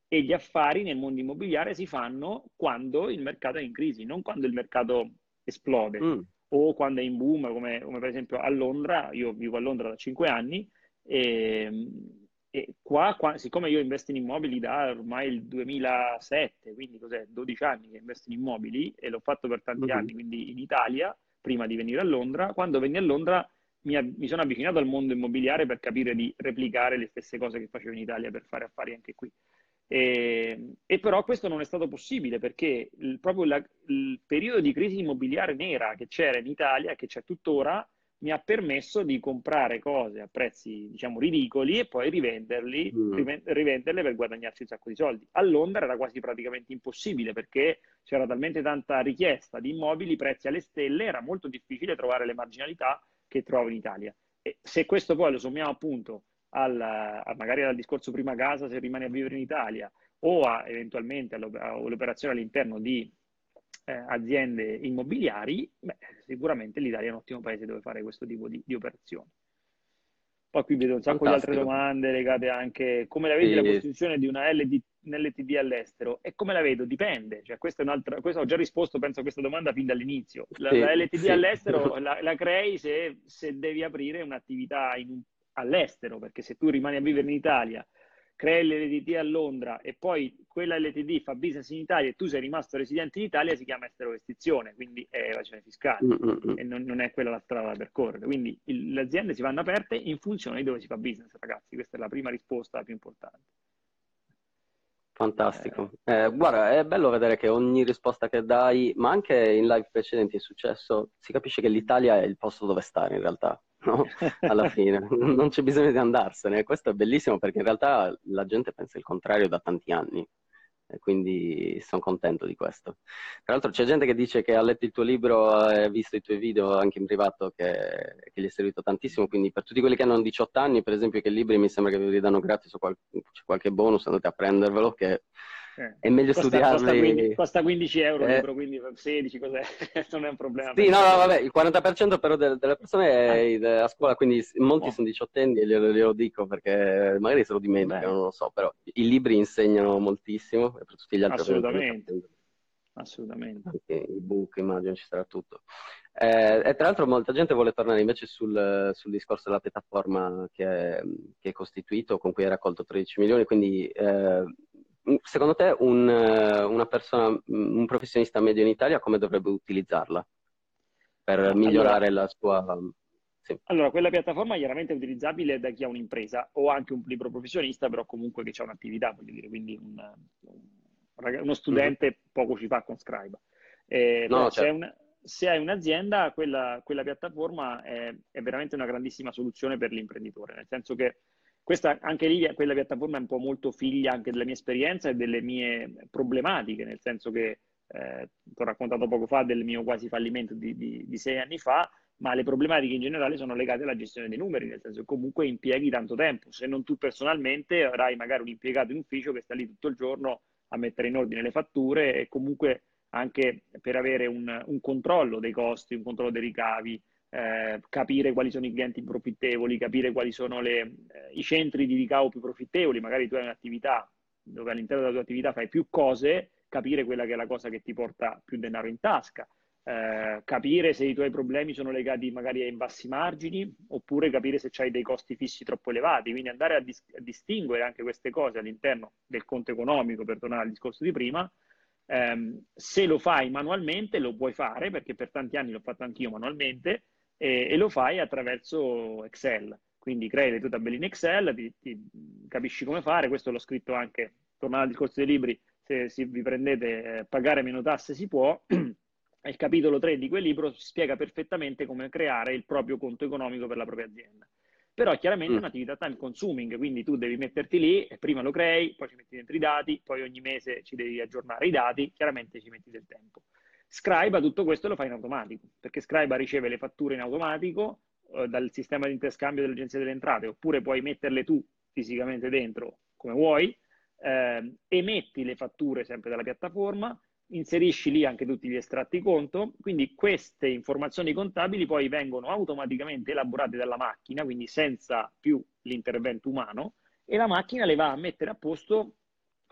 e gli affari nel mondo immobiliare si fanno quando il mercato è in crisi, non quando il mercato esplode Mm. o quando è in boom, come, come per esempio a Londra. Io vivo a Londra da cinque anni e, e qua, qua, siccome io investo in immobili da ormai il duemilasette, quindi cos'è, dodici anni che investo in immobili e l'ho fatto per tanti Mhm. anni, quindi in Italia, prima di venire a Londra, quando venni a Londra mi, mi sono avvicinato al mondo immobiliare per capire di replicare le stesse cose che facevo in Italia per fare affari anche qui. E, e però questo non è stato possibile perché il, proprio la, il periodo di crisi immobiliare nera che c'era in Italia, che c'è tuttora, mi ha permesso di comprare cose a prezzi, diciamo, ridicoli e poi rivenderli, Mm. rivenderle per guadagnarci un sacco di soldi. A Londra era quasi praticamente impossibile perché c'era talmente tanta richiesta di immobili, prezzi alle stelle, era molto difficile trovare le marginalità che trovo in Italia. E se questo poi lo sommiamo appunto al, a, magari al discorso prima casa se rimane a vivere in Italia o a, eventualmente all'operazione all'interno di eh, aziende immobiliari, beh, sicuramente l'Italia è un ottimo paese dove fare questo tipo di, di operazioni. Poi qui vedo un sacco di altre Fantastico. domande legate anche come la vedi la Sì, costituzione di una L D, un L T D all'estero e come la vedo dipende, cioè questa è un'altra, questo ho già risposto penso a questa domanda fin dall'inizio. La, sì, la L T D sì. all'estero la, la crei se, se devi aprire un'attività in un, all'estero, perché se tu rimani a vivere in Italia, crei l'L T D a Londra e poi quella L T D fa business in Italia e tu sei rimasto residente in Italia, si chiama esteroestizione, quindi è evasione fiscale Mm, mm, mm. e non, non è quella la strada da percorrere. Quindi il, le aziende si vanno aperte in funzione di dove si fa business, ragazzi. Questa è la prima risposta più importante. Eh, Fantastico. Eh, guarda, è bello vedere che ogni risposta che dai, ma anche in live precedenti è successo, si capisce che l'Italia è il posto dove stare in realtà, no? Alla fine, non c'è bisogno di andarsene. Questo è bellissimo perché in realtà la gente pensa il contrario da tanti anni e quindi sono contento di questo. Tra l'altro c'è gente che dice che ha letto il tuo libro, ha visto i tuoi video anche in privato, che, che gli è servito tantissimo, quindi per tutti quelli che hanno diciotto anni, per esempio, che i libri mi sembra che ve li danno gratis o qual- c'è qualche bonus, andate a prendervelo, che eh. è meglio Costa, costa, quindici, studiarli. costa quindici euro il eh, libro, quindi sedici, cos'è? Non è un problema sì, no, no, prenderlo. vabbè, il quaranta per cento però de- delle persone Ah, è a scuola, quindi s- molti oh, sono diciottenni e glielo, glielo dico perché magari se lo dimenticano, bene, non lo so, però i libri insegnano moltissimo e per tutti gli altri ovviamente andate a assolutamente, prendere. assolutamente. Anche ebook, immagino ci sarà tutto. Eh, e tra l'altro molta gente vuole tornare invece sul, sul discorso della piattaforma che, che hai costituito, con cui hai raccolto tredici milioni, quindi eh, secondo te un, eh, una persona, un professionista medio in Italia come dovrebbe utilizzarla per Ma allora, migliorare la sua... Sì. Allora, quella piattaforma chiaramente è utilizzabile da chi ha un'impresa o anche un libro professionista, però comunque che ha un'attività, voglio dire, quindi un, un- uno Mhm. studente poco ci fa con Scribe. Eh, No, però no, se hai, certo. un- se hai un'azienda, quella, quella piattaforma è, è veramente una grandissima soluzione per l'imprenditore, nel senso che questa, anche lì, quella piattaforma è un po' molto figlia anche della mia esperienza e delle mie problematiche, nel senso che eh, ti ho raccontato poco fa del mio quasi fallimento di, di di sei anni fa, ma le problematiche in generale sono legate alla gestione dei numeri, nel senso che comunque impieghi tanto tempo. Se non tu personalmente, avrai magari un impiegato in ufficio che sta lì tutto il giorno a mettere in ordine le fatture e comunque anche per avere un, un controllo dei costi, un controllo dei ricavi, eh, capire quali sono i clienti profittevoli, capire quali sono le, eh, i centri di ricavo più profittevoli. Magari tu hai un'attività dove all'interno della tua attività fai più cose, capire quella che è la cosa che ti porta più denaro in tasca, eh, capire se i tuoi problemi sono legati magari ai bassi margini oppure capire se hai dei costi fissi troppo elevati, quindi andare a, dis- a distinguere anche queste cose all'interno del conto economico, per tornare al discorso di prima. Ehm, se lo fai manualmente lo puoi fare, perché per tanti anni l'ho fatto anch'io manualmente, e, e lo fai attraverso Excel. Quindi crei le tue tabelline Excel, ti, ti capisci come fare, questo l'ho scritto anche, tornando al discorso dei libri, se, se vi prendete eh, pagare meno tasse si può, il capitolo tre di quel libro spiega perfettamente come creare il proprio conto economico per la propria azienda. Però chiaramente è Mm. un'attività time consuming, quindi tu devi metterti lì e prima lo crei, poi ci metti dentro i dati, poi ogni mese ci devi aggiornare i dati, chiaramente ci metti del tempo. Scribe tutto questo lo fa in automatico, perché Scribe riceve le fatture in automatico eh, dal sistema di interscambio dell'Agenzia delle Entrate, oppure puoi metterle tu fisicamente dentro come vuoi, eh, emetti le fatture sempre dalla piattaforma, inserisci lì anche tutti gli estratti conto, quindi queste informazioni contabili poi vengono automaticamente elaborate dalla macchina, quindi senza più l'intervento umano, e la macchina le va a mettere a posto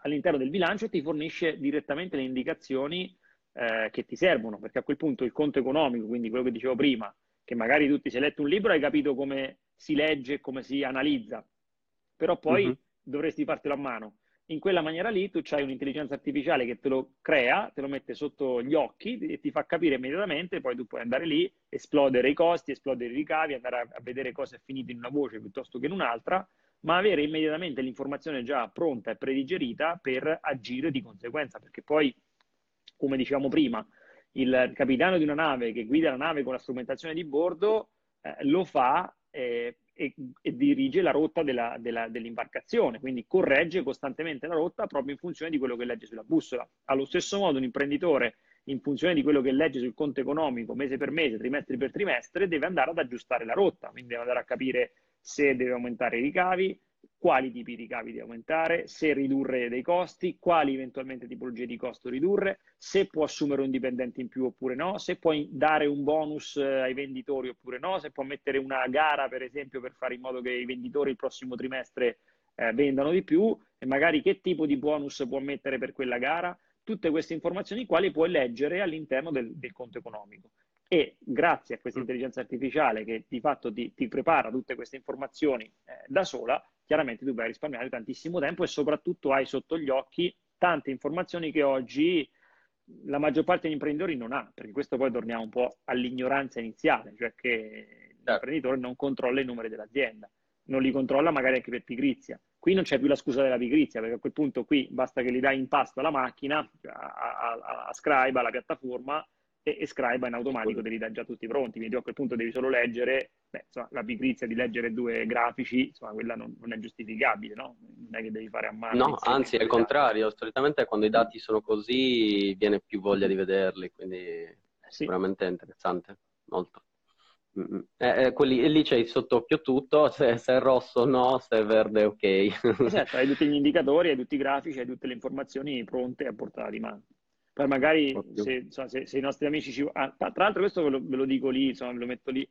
all'interno del bilancio e ti fornisce direttamente le indicazioni eh, che ti servono, perché a quel punto il conto economico, quindi quello che dicevo prima, che magari tu ti sei letto un libro e hai capito come si legge e come si analizza, però poi Mhm. dovresti fartelo a mano. In quella maniera lì tu hai un'intelligenza artificiale che te lo crea, te lo mette sotto gli occhi e ti fa capire immediatamente, poi tu puoi andare lì, esplodere i costi, esplodere i ricavi, andare a, a vedere cosa è finito in una voce piuttosto che in un'altra, ma avere immediatamente l'informazione già pronta e predigerita per agire di conseguenza, perché poi, come dicevamo prima, il capitano di una nave che guida la nave con la strumentazione di bordo eh, lo fa eh, e, e dirige la rotta della, della, dell'imbarcazione, quindi corregge costantemente la rotta proprio in funzione di quello che legge sulla bussola. Allo stesso modo un imprenditore, in funzione di quello che legge sul conto economico mese per mese, trimestre per trimestre, deve andare ad aggiustare la rotta, quindi deve andare a capire se deve aumentare i ricavi, quali tipi di ricavi di aumentare, se ridurre dei costi, quali eventualmente tipologie di costo ridurre, se può assumere un dipendente in più oppure no, se può dare un bonus ai venditori oppure no, se può mettere una gara per esempio per fare in modo che i venditori il prossimo trimestre eh, vendano di più e magari che tipo di bonus può mettere per quella gara. Tutte queste informazioni quali puoi leggere all'interno del, del conto economico. E grazie a questa Mm. intelligenza artificiale che di fatto ti, ti prepara tutte queste informazioni eh, da sola, chiaramente tu vai a risparmiare tantissimo tempo e soprattutto hai sotto gli occhi tante informazioni che oggi la maggior parte degli imprenditori non ha, perché questo poi torniamo un po' all'ignoranza iniziale, cioè che Certo. l'imprenditore non controlla i numeri dell'azienda, non li controlla magari anche per pigrizia. Qui non c'è più la scusa della pigrizia, perché a quel punto qui basta che gli dai in pasto alla macchina, a, a, a, a Scribe, alla piattaforma, e, e Scribe in automatico te li dà già tutti pronti, quindi tu a quel punto devi solo leggere. Beh, insomma, la pigrizia di leggere due grafici, insomma, quella non, non è giustificabile, no? Non è che devi fare a mano No, anzi, l'inserimento è il dei dati. contrario. Solitamente quando i Mm. dati sono così viene più voglia di vederli, quindi Sì, sicuramente è interessante, molto. Mm, mm. Eh, eh, quelli, e lì c'è sotto occhio tutto, se, se è rosso no, se è verde ok. esatto, hai tutti gli indicatori, hai tutti i grafici, hai tutte le informazioni pronte a portata di mano. Poi magari se, Ottimo. insomma, se, se i nostri amici ci... Ah, tra tra l'altro questo ve lo, ve lo dico lì, insomma, ve lo metto lì.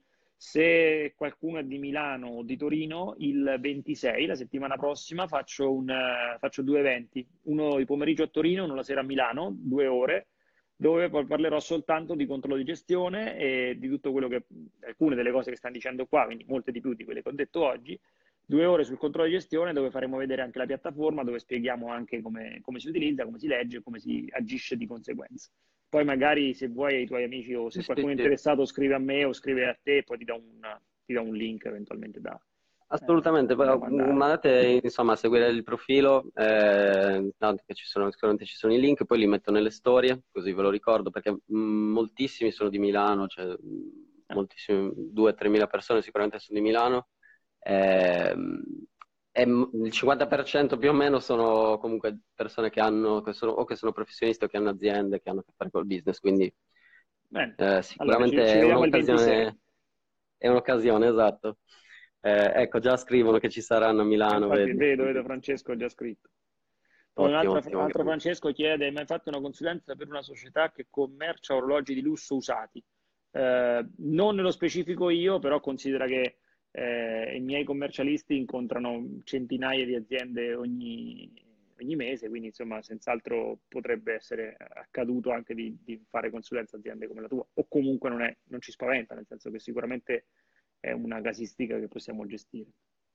Se qualcuno è di Milano o di Torino, il ventisei, la settimana prossima, faccio, un, eh, faccio due eventi. Uno di pomeriggio a Torino, uno la sera a Milano, due ore, dove poi parlerò soltanto di controllo di gestione e di tutto quello che... alcune delle cose che stanno dicendo qua, quindi molte di più di quelle che ho detto oggi, due ore sul controllo di gestione dove faremo vedere anche la piattaforma, dove spieghiamo anche come, come si utilizza, come si legge, come si agisce di conseguenza. Poi magari se vuoi ai tuoi amici o Sì, se sì, qualcuno è sì. interessato scrive a me o scrive a te, poi ti do un, ti do un link eventualmente da, Assolutamente, eh, da però mandare. mandate insomma a seguire il profilo, eh, tanto che ci sono, sicuramente ci sono i link, poi li metto nelle storie, così ve lo ricordo, perché mh, moltissimi sono di Milano, cioè mh, Ah, moltissimi, due o tre mila persone sicuramente sono di Milano, ehm, e m- il cinquanta per cento più o meno sono comunque persone che hanno, che sono, o che sono professionisti o che hanno aziende che hanno a che fare col business, quindi bene, eh, allora ci, sicuramente ci è vediamo il ventisei. un'occasione, è un'occasione, esatto. Eh, ecco, già scrivono che ci saranno a Eh, Milano, infatti vedi? vedo, vedo Quindi, Francesco ha già scritto. Poi un ottimo, altro, ottimo, altro grande. Francesco chiede: hai mai fatto una consulenza per una società che commercia orologi di lusso usati? Eh, non nello specifico io, però considera che eh, i miei commercialisti incontrano centinaia di aziende ogni, ogni mese, quindi insomma senz'altro potrebbe essere accaduto anche di, di fare consulenza a aziende come la tua, o comunque non, è, non ci spaventa, nel senso che sicuramente è una casistica che possiamo gestire.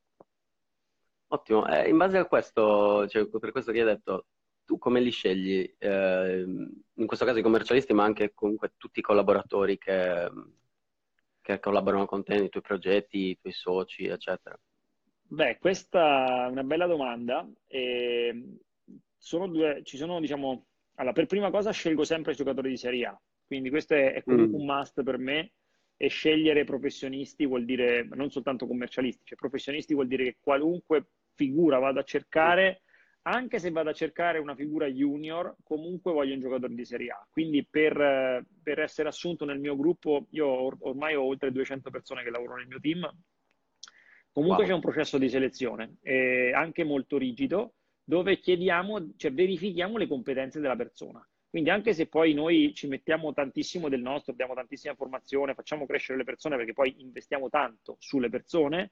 Ottimo. Eh, in base a questo, cioè, per questo che hai detto, tu come li scegli? Eh, in questo caso i commercialisti, ma anche comunque tutti i collaboratori che, che collaborano con te nei tuoi progetti, i tuoi soci, eccetera. Beh, questa è una bella domanda. E sono due, ci sono, diciamo, allora, per prima cosa scelgo sempre i giocatori di Serie A, quindi questo è, è comunque Mm. un must per me e scegliere professionisti vuol dire, non soltanto commercialisti, cioè professionisti vuol dire che qualunque figura vado a cercare, anche se vado a cercare una figura junior, comunque voglio un giocatore di Serie A. Quindi per, eh, per essere assunto nel mio gruppo, io or- ormai ho oltre duecento persone che lavorano nel mio team. Comunque c'è Wow. un processo di selezione, eh, anche molto rigido, dove chiediamo, cioè verifichiamo le competenze della persona. Quindi anche se poi noi ci mettiamo tantissimo del nostro, abbiamo tantissima formazione, facciamo crescere le persone perché poi investiamo tanto sulle persone,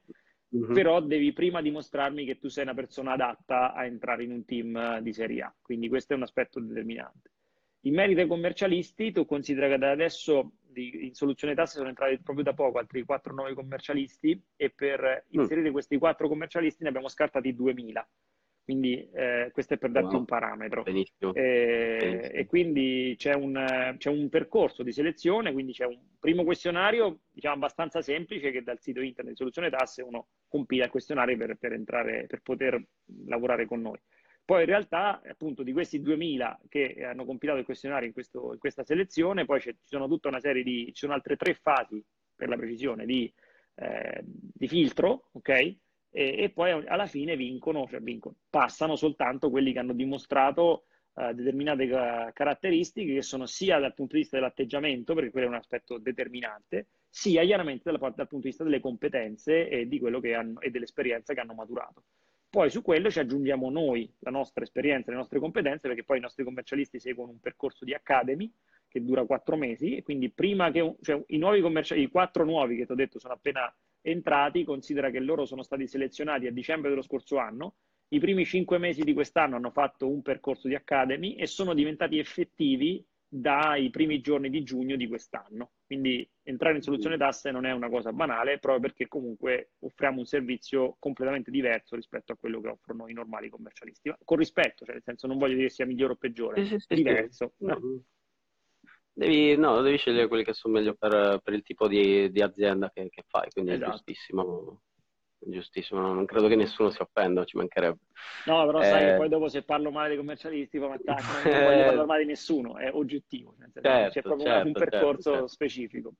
Mhm. però devi prima dimostrarmi che tu sei una persona adatta a entrare in un team di Serie A, quindi questo è un aspetto determinante. In merito ai commercialisti, tu considera che da adesso di- in soluzione tasse sono entrati proprio da poco altri quattro nuovi commercialisti e per Mm. inserire questi quattro commercialisti ne abbiamo scartati duemila. Quindi eh, questo è per darti un Wow, parametro. benissimo, Eh, e benissimo. quindi c'è un, c'è un percorso di selezione, quindi c'è un primo questionario, diciamo, abbastanza semplice che dal sito internet di Soluzione Tasse uno compila il questionario per, per entrare, per poter lavorare con noi. Poi in realtà, appunto, di questi duemila che hanno compilato il questionario in, questo, in questa selezione, poi ci sono tutta una serie di, ci sono altre tre fasi, per la precisione, di, eh, di filtro, ok? E, e poi alla fine vincono, cioè vincono, passano soltanto quelli che hanno dimostrato eh, determinate ca- caratteristiche che sono sia dal punto di vista dell'atteggiamento, perché quello è un aspetto determinante, sia chiaramente dalla, dal punto di vista delle competenze e, di quello che hanno, e dell'esperienza che hanno maturato. Poi su quello ci aggiungiamo noi la nostra esperienza, le nostre competenze, perché poi i nostri commercialisti seguono un percorso di Academy che dura quattro mesi e quindi prima che, cioè, i nuovi commerciali, i quattro nuovi che ti ho detto sono appena entrati, considera che loro sono stati selezionati a dicembre dello scorso anno, i primi cinque mesi di quest'anno hanno fatto un percorso di Academy e sono diventati effettivi dai primi giorni di giugno di quest'anno. Quindi entrare in soluzione tasse non è una cosa banale, proprio perché comunque offriamo un servizio completamente diverso rispetto a quello che offrono i normali commercialisti. Con rispetto, cioè nel senso non voglio dire sia migliore o peggiore, Sì, sì, sì, sì. diverso. No, Eh. devi, no, devi scegliere quelli che sono meglio per, per il tipo di, di azienda che, che fai, quindi è Esatto. giustissimo, giustissimo. Non credo che nessuno si offenda, ci mancherebbe. No, però sai che Eh, poi dopo se parlo male dei commercialisti poi mi attaccano, io non voglio parlare male di nessuno, è oggettivo, nel senso che c'è certo, proprio una- un certo, certo, percorso certo. specifico.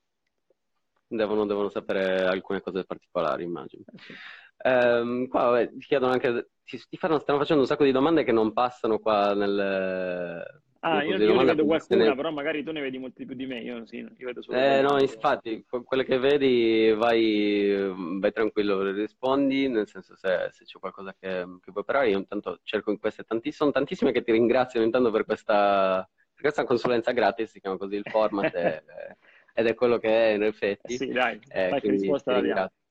Devono, devono sapere alcune cose particolari, immagino. Eh sì. Ehm, qua vabbè, ti chiedono anche, ti, ti fanno, stanno facendo un sacco di domande che non passano qua nel, Ah, nel io, corso di io ne domanda, vedo quindi se qualcuna, ne- però magari tu ne vedi molti più di me, io sì, io vedo solo Eh, no, italiani. infatti, que- quelle che vedi vai, vai tranquillo, rispondi, nel senso se, se c'è qualcosa che, che vuoi parlare, io intanto cerco in queste tantissime, sono tantissime che ti ringraziano intanto per questa, per questa consulenza gratis, si chiama così il format, e- ed è quello che è in Eh effetti, sì, dai, eh, qualche quindi risposta ti la diamo. ringrazio.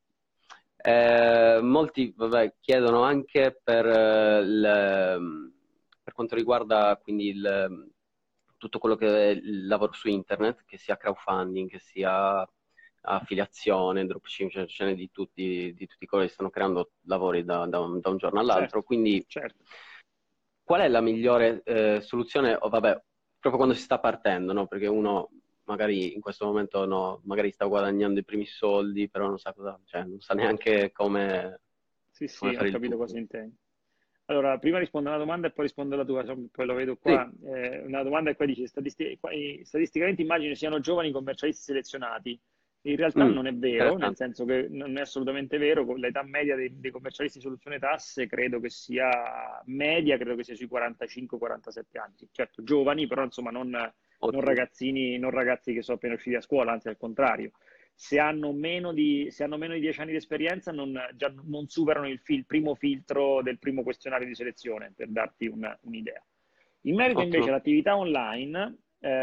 Eh, molti, vabbè, chiedono anche per, eh, il- per quanto riguarda quindi il- tutto quello che è il lavoro su internet, che sia crowdfunding, che sia affiliazione, dropshipping, cioè ce n'è di tutti, di tutti coloro che stanno creando lavori da, da un, da un giorno Certo, all'altro. Quindi, certo. qual è la migliore eh, soluzione? O vabbè, proprio quando si sta partendo, no? Perché uno magari in questo momento no, magari sta guadagnando i primi soldi, però non sa cosa, cioè non sa neanche come, Sì, come sì, ho fare il capito cosa tutto. intendi. Allora, prima rispondo alla domanda e poi rispondo alla tua, insomma, poi lo vedo Sì. qua. Eh, una domanda è qua, dice, statisti- qua- eh, statisticamente immagino siano giovani commercialisti selezionati. In realtà Mm, non è vero, nel interessante. senso che non è assolutamente vero. Con l'età media dei, dei commercialisti di soluzione tasse credo che sia media, credo che sia sui quarantacinque quarantasette anni. Sì, certo, giovani, però insomma non, non Ottimo. ragazzini, non ragazzi che sono appena usciti da scuola, anzi al contrario. Se hanno meno di, se hanno meno di dieci anni di esperienza non, già non superano il, fil, primo filtro del primo questionario di selezione, per darti un, un'idea. In merito invece Ottimo. all'attività online,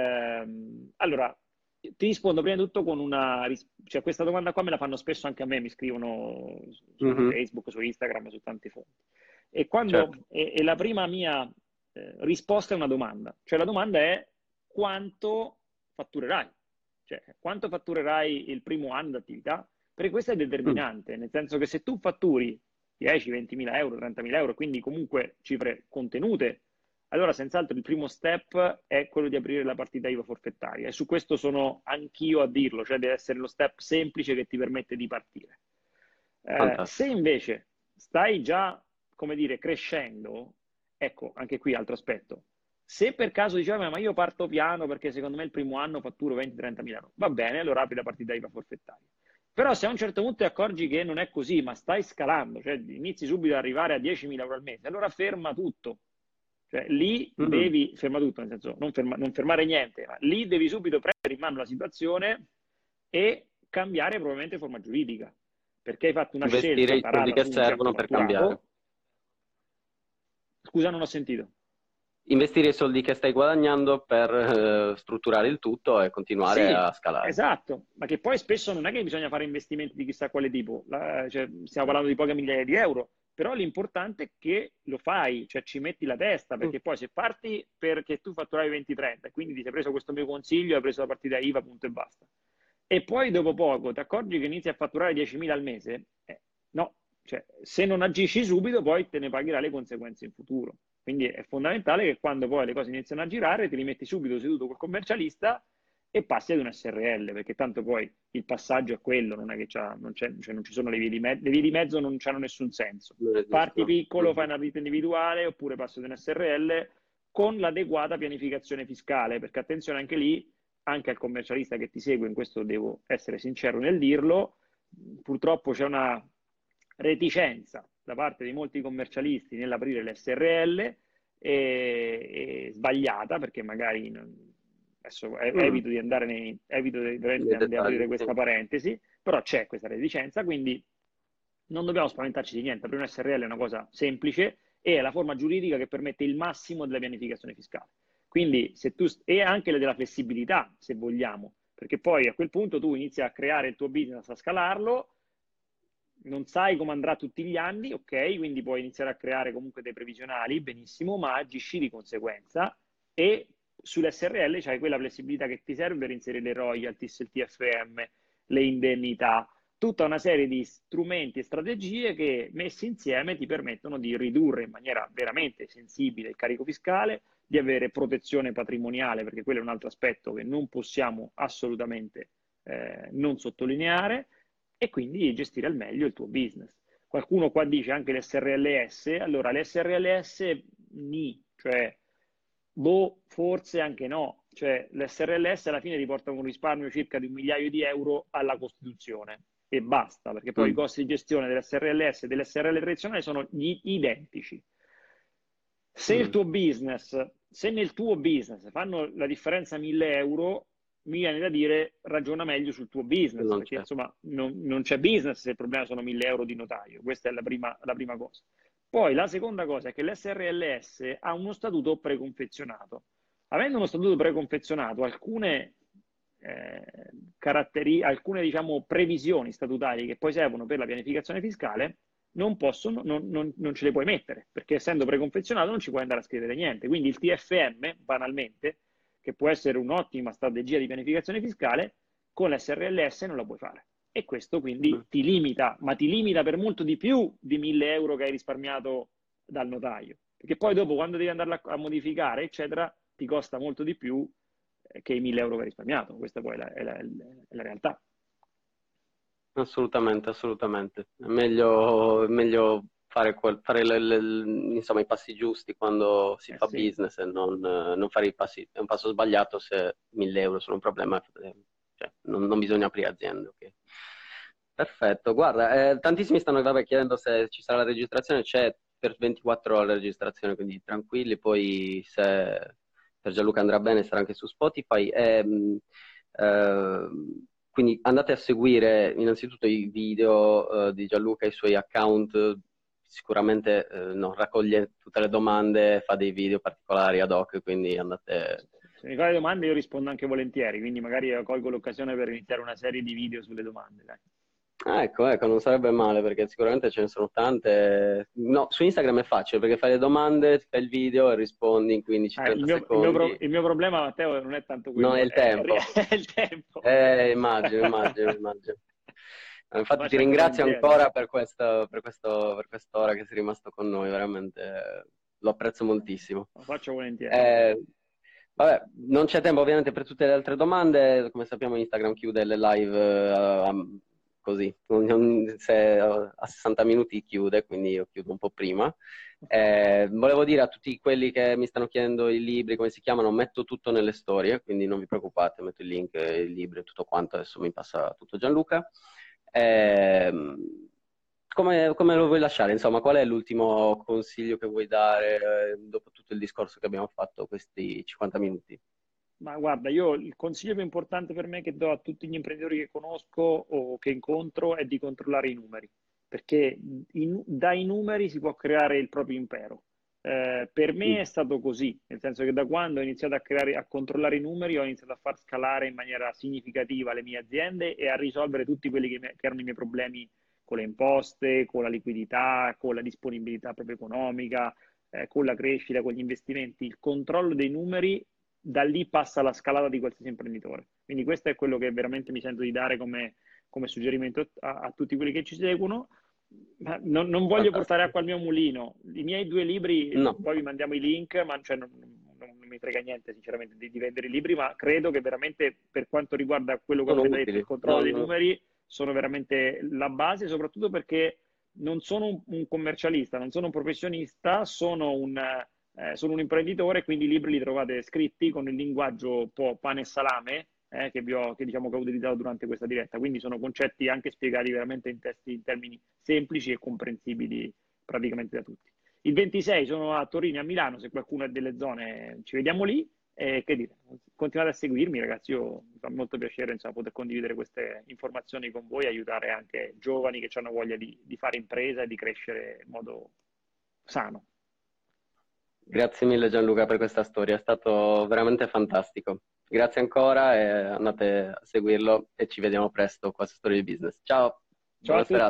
ehm, allora ti rispondo prima di tutto con una, cioè questa domanda qua me la fanno spesso anche a me, mi scrivono su Mhm, Facebook, su Instagram, su tanti fonti. E, quando, certo. e, e la prima mia eh, risposta è una domanda, cioè la domanda è quanto fatturerai? Cioè, quanto fatturerai il primo anno d'attività? Perché questo è Mm, determinante, nel senso che se tu fatturi dieci, venti mila euro, trenta mila euro, quindi comunque cifre contenute, allora senz'altro il primo step è quello di aprire la partita I V A forfettaria e su questo sono anch'io a dirlo, cioè deve essere lo step semplice che ti permette di partire. Eh, se fantastico. invece stai già, come dire, crescendo, ecco, anche qui altro aspetto. Se per caso diceva, ma io parto piano perché secondo me il primo anno fatturo venti trenta mila euro, va bene, allora apri la partita I V A forfettaria. Però se a un certo punto ti accorgi che non è così, ma stai scalando, cioè inizi subito ad arrivare a diecimila euro al mese, allora ferma tutto. Cioè lì Mm, devi, ferma tutto, nel senso non, ferma, non fermare niente, ma lì devi subito prendere in mano la situazione e cambiare probabilmente forma giuridica, perché hai fatto una investire scelta i soldi tarata che su un certo servono per cambiare. fatturato. Scusa, non ho sentito. investire i soldi che stai guadagnando per eh, strutturare il tutto e continuare Sì, a scalare. esatto, ma che poi spesso non è che bisogna fare investimenti di chissà quale tipo, la- cioè, stiamo parlando di poche migliaia di euro, però l'importante è che lo fai, cioè ci metti la testa, Mm. perché poi se parti perché tu fatturavi venti trenta e quindi ti sei preso questo mio consiglio, hai preso la partita I V A, punto e basta, e poi dopo poco ti accorgi che inizi a fatturare diecimila al mese, eh, no, cioè, se non agisci subito poi te ne pagherai le conseguenze in futuro. Quindi è fondamentale che quando poi le cose iniziano a girare ti rimetti subito seduto col commercialista e passi ad un S R L, perché tanto poi il passaggio è quello, non è che c'ha, non, c'è, cioè non ci sono le vie di mezzo, le vie di mezzo non hanno nessun senso. Non Parti esistono. piccolo, fai Mhm. una vita individuale oppure passi ad un S R L con l'adeguata pianificazione fiscale, perché attenzione anche lì, anche al commercialista che ti segue, in questo devo essere sincero nel dirlo, purtroppo c'è una reticenza da parte di molti commercialisti nell'aprire l'S R L e, e sbagliata, perché magari non, adesso Mm. evito di andare nei, evito di, Nei di aprire dettagli, sì. questa parentesi, però c'è questa reticenza, quindi non dobbiamo spaventarci di niente. Aprire un S R L è una cosa semplice e è la forma giuridica che permette il massimo della pianificazione fiscale. Quindi, se tu, e anche della flessibilità, se vogliamo, perché poi a quel punto tu inizi a creare il tuo business, a scalarlo, non sai come andrà tutti gli anni, ok? Quindi puoi iniziare a creare comunque dei previsionali, benissimo, ma agisci di conseguenza e sull'S R L c'hai quella flessibilità che ti serve per inserire le royalties, il T F M, le indennità, tutta una serie di strumenti e strategie che messi insieme ti permettono di ridurre in maniera veramente sensibile il carico fiscale, di avere protezione patrimoniale, perché quello è un altro aspetto che non possiamo assolutamente eh, non sottolineare, e quindi gestire al meglio il tuo business. Qualcuno qua dice anche l'S R L S, allora l'S R L S ni, cioè boh, forse anche no, cioè l'S R L S alla fine ti porta un risparmio circa di un migliaio di euro alla Costituzione e basta, perché poi i Mm. costi di gestione dell'S R L S e dell'S R L tradizionale sono gli identici. Se il Mm. tuo business, se nel tuo business fanno la differenza mille euro, mi viene da dire ragiona meglio sul tuo business, Non perché c'è. insomma non, non c'è business se il problema sono mille euro di notaio. Questa è la prima, la prima cosa. Poi la seconda cosa è che l'S R L S ha uno statuto preconfezionato. Avendo uno statuto preconfezionato, alcune, eh, caratteri- alcune diciamo, previsioni statutarie che poi servono per la pianificazione fiscale non possono, non, non, non ce le puoi mettere, perché essendo preconfezionato non ci puoi andare a scrivere niente. Quindi il T F M, banalmente, che può essere un'ottima strategia di pianificazione fiscale, con l'S R L S non la puoi fare. E questo Mm. quindi ti limita, ma ti limita per molto di più di mille euro che hai risparmiato dal notaio. Perché poi dopo, quando devi andarla a modificare, eccetera, ti costa molto di più che i mille euro che hai risparmiato. Questa poi è la, è la, è la realtà. Assolutamente, assolutamente. È meglio, è meglio fare, quel- fare le- le- insomma, i passi giusti quando si Eh fa sì. business e non, eh, non fare i passi. È un passo sbagliato se mille euro sono un problema, eh, cioè, non, non bisogna aprire aziende. Ok? Perfetto, guarda, eh, tantissimi stanno vabbè, chiedendo se ci sarà la registrazione, c'è per ventiquattro ore la registrazione, quindi tranquilli, poi se per Gianluca andrà bene sarà anche su Spotify. Ehm, ehm, quindi andate a seguire innanzitutto i video eh, di Gianluca, i suoi account, sicuramente eh, no, raccoglie tutte le domande, fa dei video particolari ad hoc, quindi andate... Se mi fai domande io rispondo anche volentieri, quindi magari colgo l'occasione per iniziare una serie di video sulle domande. Dai. Ah, ecco, ecco, non sarebbe male perché sicuramente ce ne sono tante. No, su Instagram è facile perché fai le domande, ti fai il video e rispondi in Eh, il quindici trenta mio, il mio pro- secondi. il mio problema, Matteo, non è tanto Non è quello, il è, è- tempo. è il tempo. Eh, immagino, immagino, immagino. Eh, Lo Infatti ti faccio anche ringrazio volentieri. ancora per questo, per questo, per quest'ora che sei rimasto con noi, veramente eh, lo apprezzo moltissimo. Lo faccio volentieri. Eh, vabbè, non c'è tempo ovviamente per tutte le altre domande, come sappiamo Instagram chiude le live eh, a- così, non- se- a sessanta minuti chiude, quindi io chiudo un po' prima. Eh, volevo dire a tutti quelli che mi stanno chiedendo i libri, come si chiamano, metto tutto nelle storie, quindi non vi preoccupate, metto il link, eh, i libri e tutto quanto, adesso mi passa tutto Gianluca. Ehm, come, come lo vuoi lasciare? Insomma, qual è l'ultimo consiglio che vuoi dare eh, dopo tutto il discorso che abbiamo fatto questi cinquanta minuti? Ma guarda, io il consiglio più importante per me che do a tutti gli imprenditori che conosco o che incontro è di controllare i numeri, perché i- dai numeri si può creare il proprio impero. Eh, per Mm. me è stato così, nel senso che da quando ho iniziato a creare, a controllare i numeri, ho iniziato a far scalare in maniera significativa le mie aziende e a risolvere tutti quelli che, me- che erano i miei problemi con le imposte, con la liquidità, con la disponibilità proprio economica, eh, con la crescita, con gli investimenti. Il controllo dei numeri, da lì passa la scalata di qualsiasi imprenditore. Quindi questo è quello che veramente mi sento di dare come, come suggerimento a, a tutti quelli che ci seguono. Ma non, non voglio portare Fantastico. acqua al mio mulino. I miei due libri, No, poi vi mandiamo i link, ma cioè, non, non- non mi frega niente, sinceramente, di, di vendere i libri, ma credo che veramente per quanto riguarda quello che ho sono appena detto, il utili. controllo dei Non... numeri, sono veramente la base, soprattutto perché non sono un, un commercialista, non sono un professionista, sono un, eh, sono un imprenditore, quindi i libri li trovate scritti con il linguaggio un po' pane e salame, eh, che, vi ho, che, diciamo, che ho utilizzato durante questa diretta. Quindi sono concetti anche spiegati veramente in testi, in termini semplici e comprensibili praticamente da tutti. Il ventisei sono a Torino e a Milano, se qualcuno è delle zone ci vediamo lì. E che dire, continuate a seguirmi ragazzi, io, mi fa molto piacere insomma, poter condividere queste informazioni con voi e aiutare anche giovani che hanno voglia di, di fare impresa e di crescere in modo sano. Grazie mille Gianluca per questa storia, è stato veramente fantastico. Grazie ancora e andate a seguirlo e ci vediamo presto qua su Storia di Business. Ciao, Ciao a buona tutti. serata.